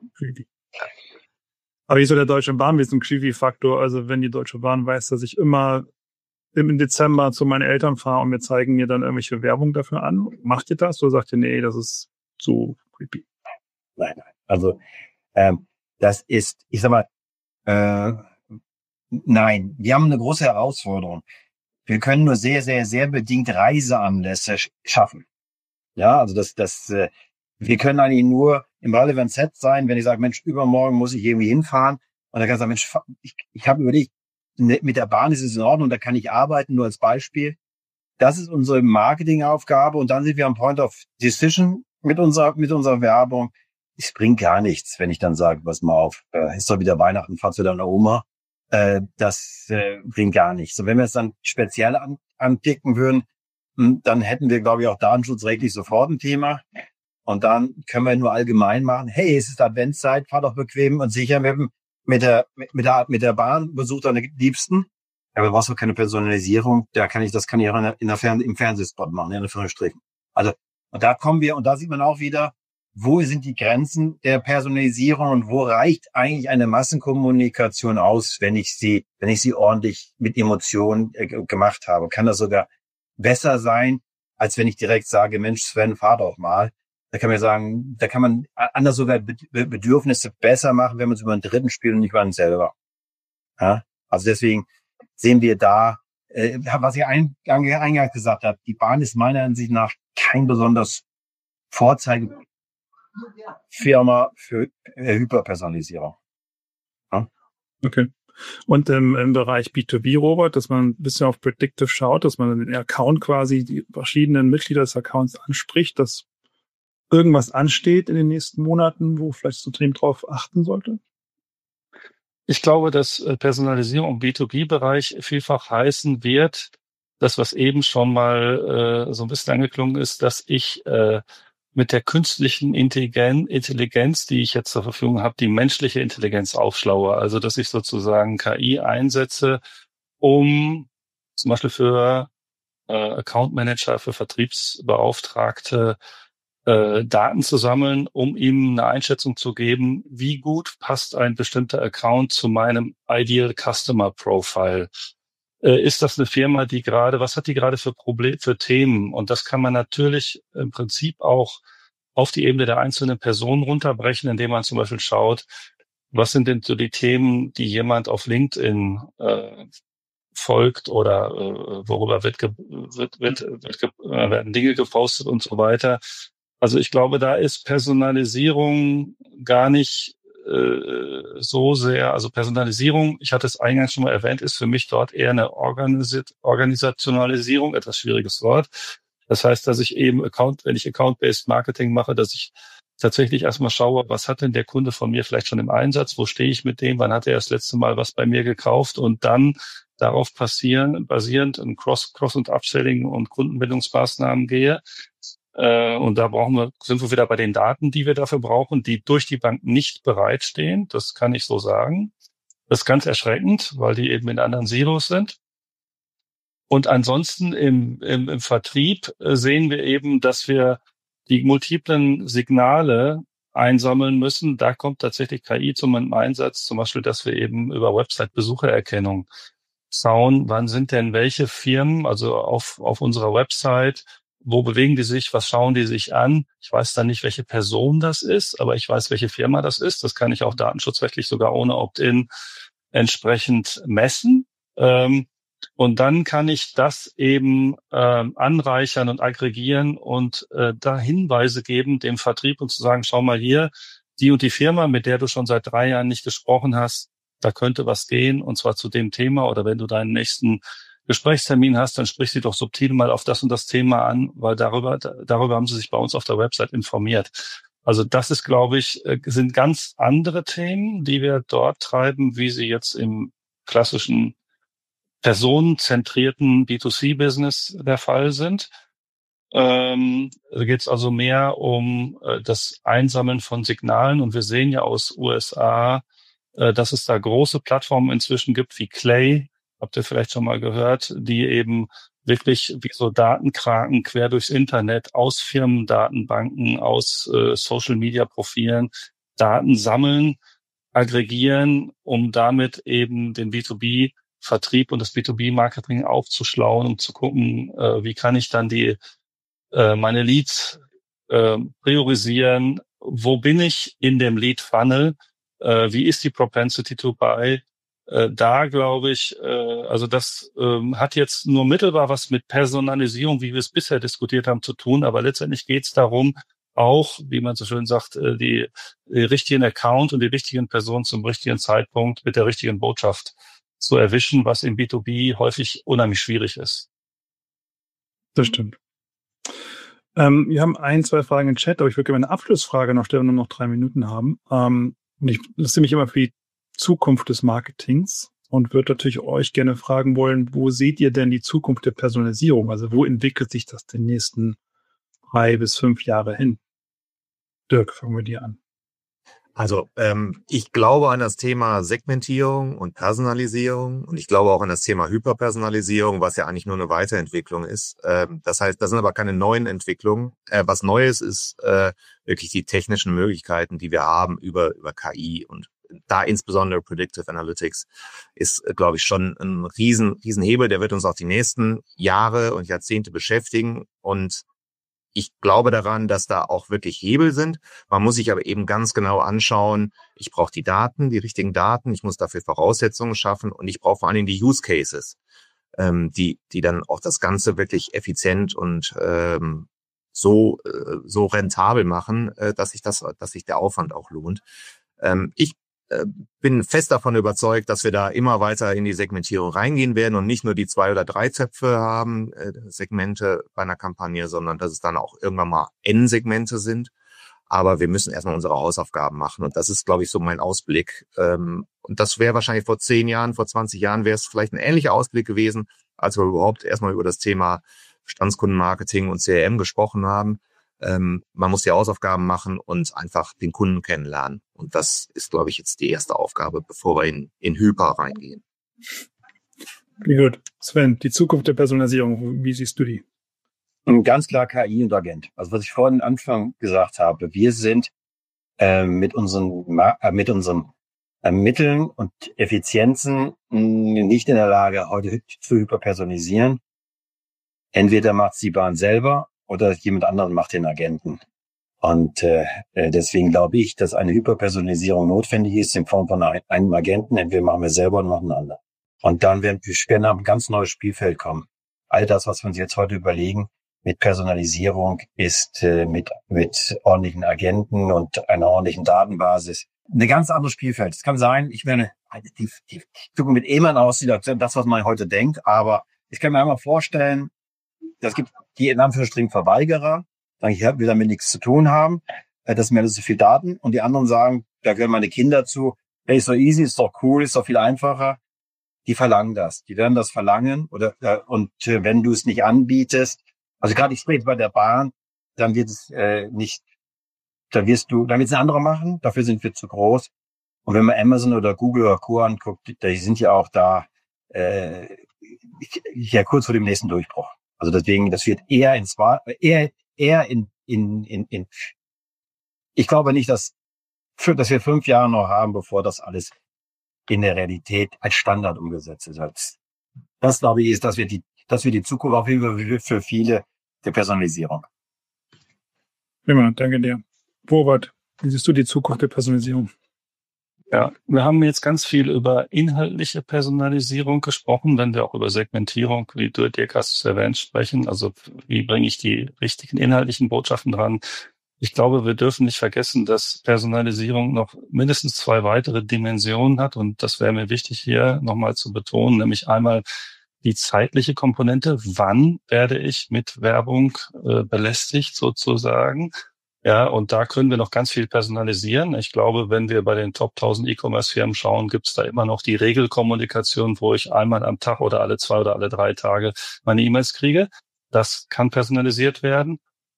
B: Aber wie ist so der Deutsche Bahn mit diesem Creepy-Faktor? Also wenn die Deutsche Bahn weiß, dass ich immer im Dezember zu meinen Eltern fahre und wir zeigen mir dann irgendwelche Werbung dafür an, macht ihr das oder sagt ihr, nee, das ist zu creepy?
D: Nein, nein. Also ähm, das ist, ich sag mal, äh, nein, wir haben eine große Herausforderung. Wir können nur sehr, sehr, sehr bedingt Reiseanlässe sch- schaffen. Ja, also das, das, äh, wir können eigentlich nur im Relevant Set sein, wenn ich sage, Mensch, übermorgen muss ich irgendwie hinfahren. Und dann kann ich sagen, Mensch, ich, ich habe überlegt, mit der Bahn ist es in Ordnung, da kann ich arbeiten, nur als Beispiel. Das ist unsere Marketingaufgabe und dann sind wir am Point of Decision mit unserer, mit unserer Werbung. Es bringt gar nichts, wenn ich dann sage, pass mal auf, äh, ist doch wieder Weihnachten, fahr zu deiner Oma. Äh, das äh, bringt gar nichts. Und wenn wir es dann speziell an, anpicken würden, dann hätten wir, glaube ich, auch datenschutzrechtlich sofort ein Thema. Und dann können wir nur allgemein machen, hey, es ist Adventszeit, fahr doch bequem und sicher mit, mit der, mit der, mit der Bahn, besuch deine Liebsten. Aber du brauchst doch keine Personalisierung. Da kann ich, das kann ich auch in der, in der Fern-, im Fernsehspot machen, in Anführungsstrichen. Also, und da kommen wir, und da sieht man auch wieder, wo sind die Grenzen der Personalisierung und wo reicht eigentlich eine Massenkommunikation aus, wenn ich sie, wenn ich sie ordentlich mit Emotionen äh, gemacht habe? Kann das sogar besser sein, als wenn ich direkt sage, Mensch, Sven, fahr doch mal. Da kann man sagen, da kann man anders sogar Bedürfnisse besser machen, wenn man es über einen Dritten spielt und nicht über einen selber. Ja? Also deswegen sehen wir da, äh, was ich ein, eingangs gesagt habe, die Bahn ist meiner Ansicht nach kein besonders Vorzeigefirma für äh, Hyperpersonalisierung. Ja?
B: Okay. Und ähm, im Bereich B zwei B, Robert, dass man ein bisschen auf Predictive schaut, dass man den Account quasi, die verschiedenen Mitglieder des Accounts anspricht, dass irgendwas ansteht in den nächsten Monaten, wo vielleicht das Unternehmen drauf achten sollte?
E: Ich glaube, dass Personalisierung im B zwei B-Bereich vielfach heißen wird, das, was eben schon mal äh, so ein bisschen angeklungen ist, dass ich äh, mit der künstlichen Intelligenz, Intelligenz, die ich jetzt zur Verfügung habe, die menschliche Intelligenz aufschlaue. Also, dass ich sozusagen K I einsetze, um zum Beispiel für äh, Account Manager, für Vertriebsbeauftragte äh, Daten zu sammeln, um ihm eine Einschätzung zu geben, wie gut passt ein bestimmter Account zu meinem Ideal Customer Profile. Äh, ist das eine Firma, die gerade, was hat die gerade für Probleme, für Themen? Und das kann man natürlich im Prinzip auch auf die Ebene der einzelnen Personen runterbrechen, indem man zum Beispiel schaut, was sind denn so die Themen, die jemand auf LinkedIn äh, folgt oder äh, worüber wird, ge- wird, wird, wird ge- äh, werden Dinge gepostet und so weiter. Also ich glaube, da ist Personalisierung gar nicht äh, so sehr, also Personalisierung, ich hatte es eingangs schon mal erwähnt, ist für mich dort eher eine Organis- Organisationalisierung, etwas schwieriges Wort. Das heißt, dass ich eben Account, wenn ich Account-Based Marketing mache, dass ich tatsächlich erstmal schaue, was hat denn der Kunde von mir vielleicht schon im Einsatz, wo stehe ich mit dem, wann hat er das letzte Mal was bei mir gekauft und dann darauf passieren, basierend ein Cross-, Cross- und Upselling und Kundenbindungsmaßnahmen gehe. Äh, und da brauchen wir, sind wir wieder bei den Daten, die wir dafür brauchen, die durch die Bank nicht bereitstehen. Das kann ich so sagen. Das ist ganz erschreckend, weil die eben in anderen Silos sind. Und ansonsten im, im, im Vertrieb äh, sehen wir eben, dass wir die multiplen Signale einsammeln müssen. Da kommt tatsächlich K I zum Einsatz, zum Beispiel, dass wir eben über Website-Besuchererkennung schauen, wann sind denn welche Firmen, also auf, auf unserer Website, wo bewegen die sich, was schauen die sich an? Ich weiß dann nicht, welche Person das ist, aber ich weiß, welche Firma das ist. Das kann ich auch datenschutzrechtlich sogar ohne Opt-in entsprechend messen. Ähm, und dann kann ich das eben ähm, anreichern und aggregieren und äh, da Hinweise geben dem Vertrieb und zu sagen, schau mal hier, die und die Firma, mit der du schon seit drei Jahren nicht gesprochen hast, da könnte was gehen, und zwar zu dem Thema. Oder wenn du deinen nächsten Gesprächstermin hast, dann sprich sie doch subtil mal auf das und das Thema an, weil darüber, darüber haben sie sich bei uns auf der Website informiert. Also das ist, glaube ich, sind ganz andere Themen, die wir dort treiben, wie sie jetzt im klassischen personenzentrierten B zwei C-Business der Fall sind. Ähm, da geht es also mehr um äh, das Einsammeln von Signalen, und wir sehen ja aus U S A, äh, dass es da große Plattformen inzwischen gibt wie Clay, habt ihr vielleicht schon mal gehört, die eben wirklich wie so Datenkraken quer durchs Internet aus Firmendatenbanken, aus äh, Social-Media-Profilen Daten sammeln, aggregieren, um damit eben den B zwei B-Vertrieb und das B zwei B-Marketing aufzuschlauen, um zu gucken, äh, wie kann ich dann die äh, meine Leads äh, priorisieren, wo bin ich in dem Lead-Funnel, äh, wie ist die Propensity to buy. Da glaube ich, also das hat jetzt nur mittelbar was mit Personalisierung, wie wir es bisher diskutiert haben, zu tun. Aber letztendlich geht es darum, auch, wie man so schön sagt, die, die richtigen Account und die richtigen Personen zum richtigen Zeitpunkt mit der richtigen Botschaft zu erwischen, was im B zwei B häufig unheimlich schwierig ist.
B: Das stimmt. Ähm, wir haben ein, zwei Fragen im Chat, aber ich würde gerne eine Abschlussfrage noch stellen, wenn wir nur noch drei Minuten haben. Ähm, und ich lasse mich immer für die Zukunft des Marketings und würde natürlich euch gerne fragen wollen, wo seht ihr denn die Zukunft der Personalisierung? Also wo entwickelt sich das den nächsten drei bis fünf Jahre hin? Dirk, fangen wir dir an.
C: Also ähm, ich glaube an das Thema Segmentierung und Personalisierung, und ich glaube auch an das Thema Hyperpersonalisierung, was ja eigentlich nur eine Weiterentwicklung ist. Ähm, das heißt, das sind aber keine neuen Entwicklungen. Äh, was Neues ist äh, wirklich die technischen Möglichkeiten, die wir haben über über K I, und da insbesondere Predictive Analytics ist, glaube ich, schon ein riesen, riesen Hebel. Der wird uns auch die nächsten Jahre und Jahrzehnte beschäftigen. Und ich glaube daran, dass da auch wirklich Hebel sind. Man muss sich aber eben ganz genau anschauen, ich brauche die Daten, die richtigen Daten, ich muss dafür Voraussetzungen schaffen, und ich brauche vor allen Dingen die Use Cases, ähm, die, die dann auch das Ganze wirklich effizient und ähm, so, äh, so rentabel machen, äh, dass sich das, dass sich der Aufwand auch lohnt. Ähm, ich bin fest davon überzeugt, dass wir da immer weiter in die Segmentierung reingehen werden und nicht nur die zwei oder drei Zöpfe haben, äh, Segmente bei einer Kampagne, sondern dass es dann auch irgendwann mal N-Segmente sind. Aber wir müssen erstmal unsere Hausaufgaben machen, und das ist, glaube ich, so mein Ausblick. Ähm, und das wäre wahrscheinlich vor zehn Jahren, vor zwanzig Jahren wäre es vielleicht ein ähnlicher Ausblick gewesen, als wir überhaupt erstmal über das Thema Bestandskundenmarketing und C R M gesprochen haben. Ähm, man muss die Hausaufgaben machen und einfach den Kunden kennenlernen. Und das ist, glaube ich, jetzt die erste Aufgabe, bevor wir in, in Hyper reingehen.
B: Wie gut. Sven, die Zukunft der Personalisierung, wie siehst du die?
D: Ganz klar K I und Agent. Also was ich vorhin am Anfang gesagt habe, wir sind äh, mit unseren äh, mit unseren äh, Mitteln und Effizienzen mh, nicht in der Lage, heute zu hyperpersonalisieren. Entweder macht die Bahn selber oder jemand anderen macht den Agenten. Und äh, deswegen glaube ich, dass eine Hyperpersonalisierung notwendig ist in Form von einem Agenten. Entweder machen wir selber oder machen einen anderen. Und dann werden wir später auf ein ganz neues Spielfeld kommen. All das, was wir uns jetzt heute überlegen mit Personalisierung, ist äh, mit mit ordentlichen Agenten und einer ordentlichen Datenbasis eine ganz andere Spielfeld. Es kann sein, ich werde die, die Zukunft mit E-Mail aussieht, das, was man heute denkt. Aber ich kann mir einmal vorstellen, das gibt die in Anführungsstrichen Verweigerer, sagen, ich will damit nichts zu tun haben, das sind mir alles so viel Daten. Und die anderen sagen, da gehören meine Kinder zu, hey, ist doch easy, ist doch cool, ist doch viel einfacher. Die verlangen das, die werden das verlangen. Oder und wenn du es nicht anbietest, also gerade ich spreche bei der Bahn, dann wird es äh, nicht, dann wirst du, dann wird es ein anderer machen, dafür sind wir zu groß. Und wenn man Amazon oder Google oder Co. anguckt, die sind ja auch da äh, ja kurz vor dem nächsten Durchbruch. Also deswegen, das wird eher ins eher eher in in in in. Ich glaube nicht, dass dass wir fünf Jahre noch haben, bevor das alles in der Realität als Standard umgesetzt ist. das glaube ich, ist, dass wir die, dass wir die Zukunft auch für viele der Personalisierung.
B: Prima, danke dir. Robert, wie siehst du die Zukunft der Personalisierung?
E: Ja, wir haben jetzt ganz viel über inhaltliche Personalisierung gesprochen, wenn wir auch über Segmentierung, wie du, Dirk, hast es erwähnt, sprechen. Also wie bringe ich die richtigen inhaltlichen Botschaften dran? Ich glaube, wir dürfen nicht vergessen, dass Personalisierung noch mindestens zwei weitere Dimensionen hat. Und das wäre mir wichtig hier nochmal zu betonen, nämlich einmal die zeitliche Komponente. Wann werde ich mit Werbung äh, belästigt sozusagen? Ja, und da können wir noch ganz viel personalisieren. Ich glaube, wenn wir bei den Top tausend E-Commerce-Firmen schauen, gibt es da immer noch die Regelkommunikation, wo ich einmal am Tag oder alle zwei oder alle drei Tage meine E-Mails kriege. Das kann personalisiert werden.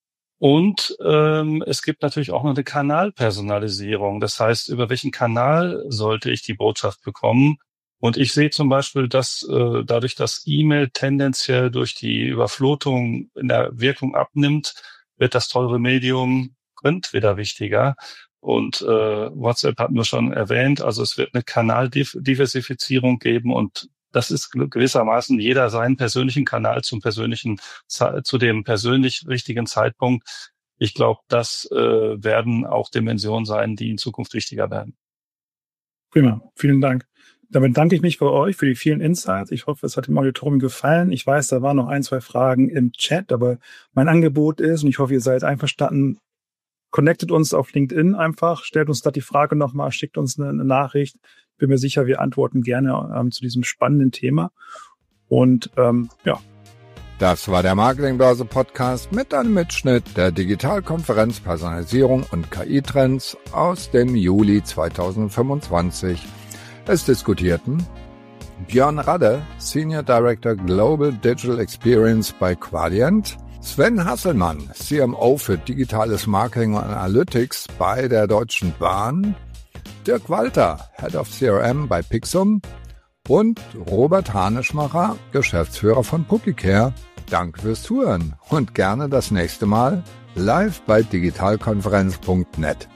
E: Und ähm, es gibt natürlich auch noch eine Kanalpersonalisierung. Das heißt, über welchen Kanal sollte ich die Botschaft bekommen? Und ich sehe zum Beispiel, dass äh, dadurch, dass E-Mail tendenziell durch die Überflutung in der Wirkung abnimmt, wird das teure Medium Print wieder wichtiger. Und äh, WhatsApp hatten wir schon erwähnt, also es wird eine Kanaldiversifizierung geben und das ist gewissermaßen jeder seinen persönlichen Kanal zum persönlichen, zu dem persönlich richtigen Zeitpunkt. Ich glaube, das äh, werden auch Dimensionen sein, die in Zukunft wichtiger werden.
B: Prima, vielen Dank. Damit danke ich mich für euch, für die vielen Insights. Ich hoffe, es hat dem Auditorium gefallen. Ich weiß, da waren noch ein, zwei Fragen im Chat, aber mein Angebot ist, und ich hoffe, ihr seid einverstanden, connectet uns auf LinkedIn einfach, stellt uns da die Frage nochmal, schickt uns eine, eine Nachricht. Bin mir sicher, wir antworten gerne ähm, zu diesem spannenden Thema. Und ähm, ja.
A: Das war der Marketingbörse Podcast mit einem Mitschnitt der Digitalkonferenz Personalisierung und K I-Trends aus dem Juli zweitausendfünfundzwanzig. Es diskutierten Björn Radde, Senior Director Global Digital Experience bei Quadient, Sven Hasselmann, C M O für digitales Marketing und Analytics bei der Deutschen Bahn, Dirk Walter, Head of C R M bei Pixum und Robert Hanischmacher, Geschäftsführer von Publicare. Danke fürs Zuhören und gerne das nächste Mal live bei digitalkonferenz punkt net.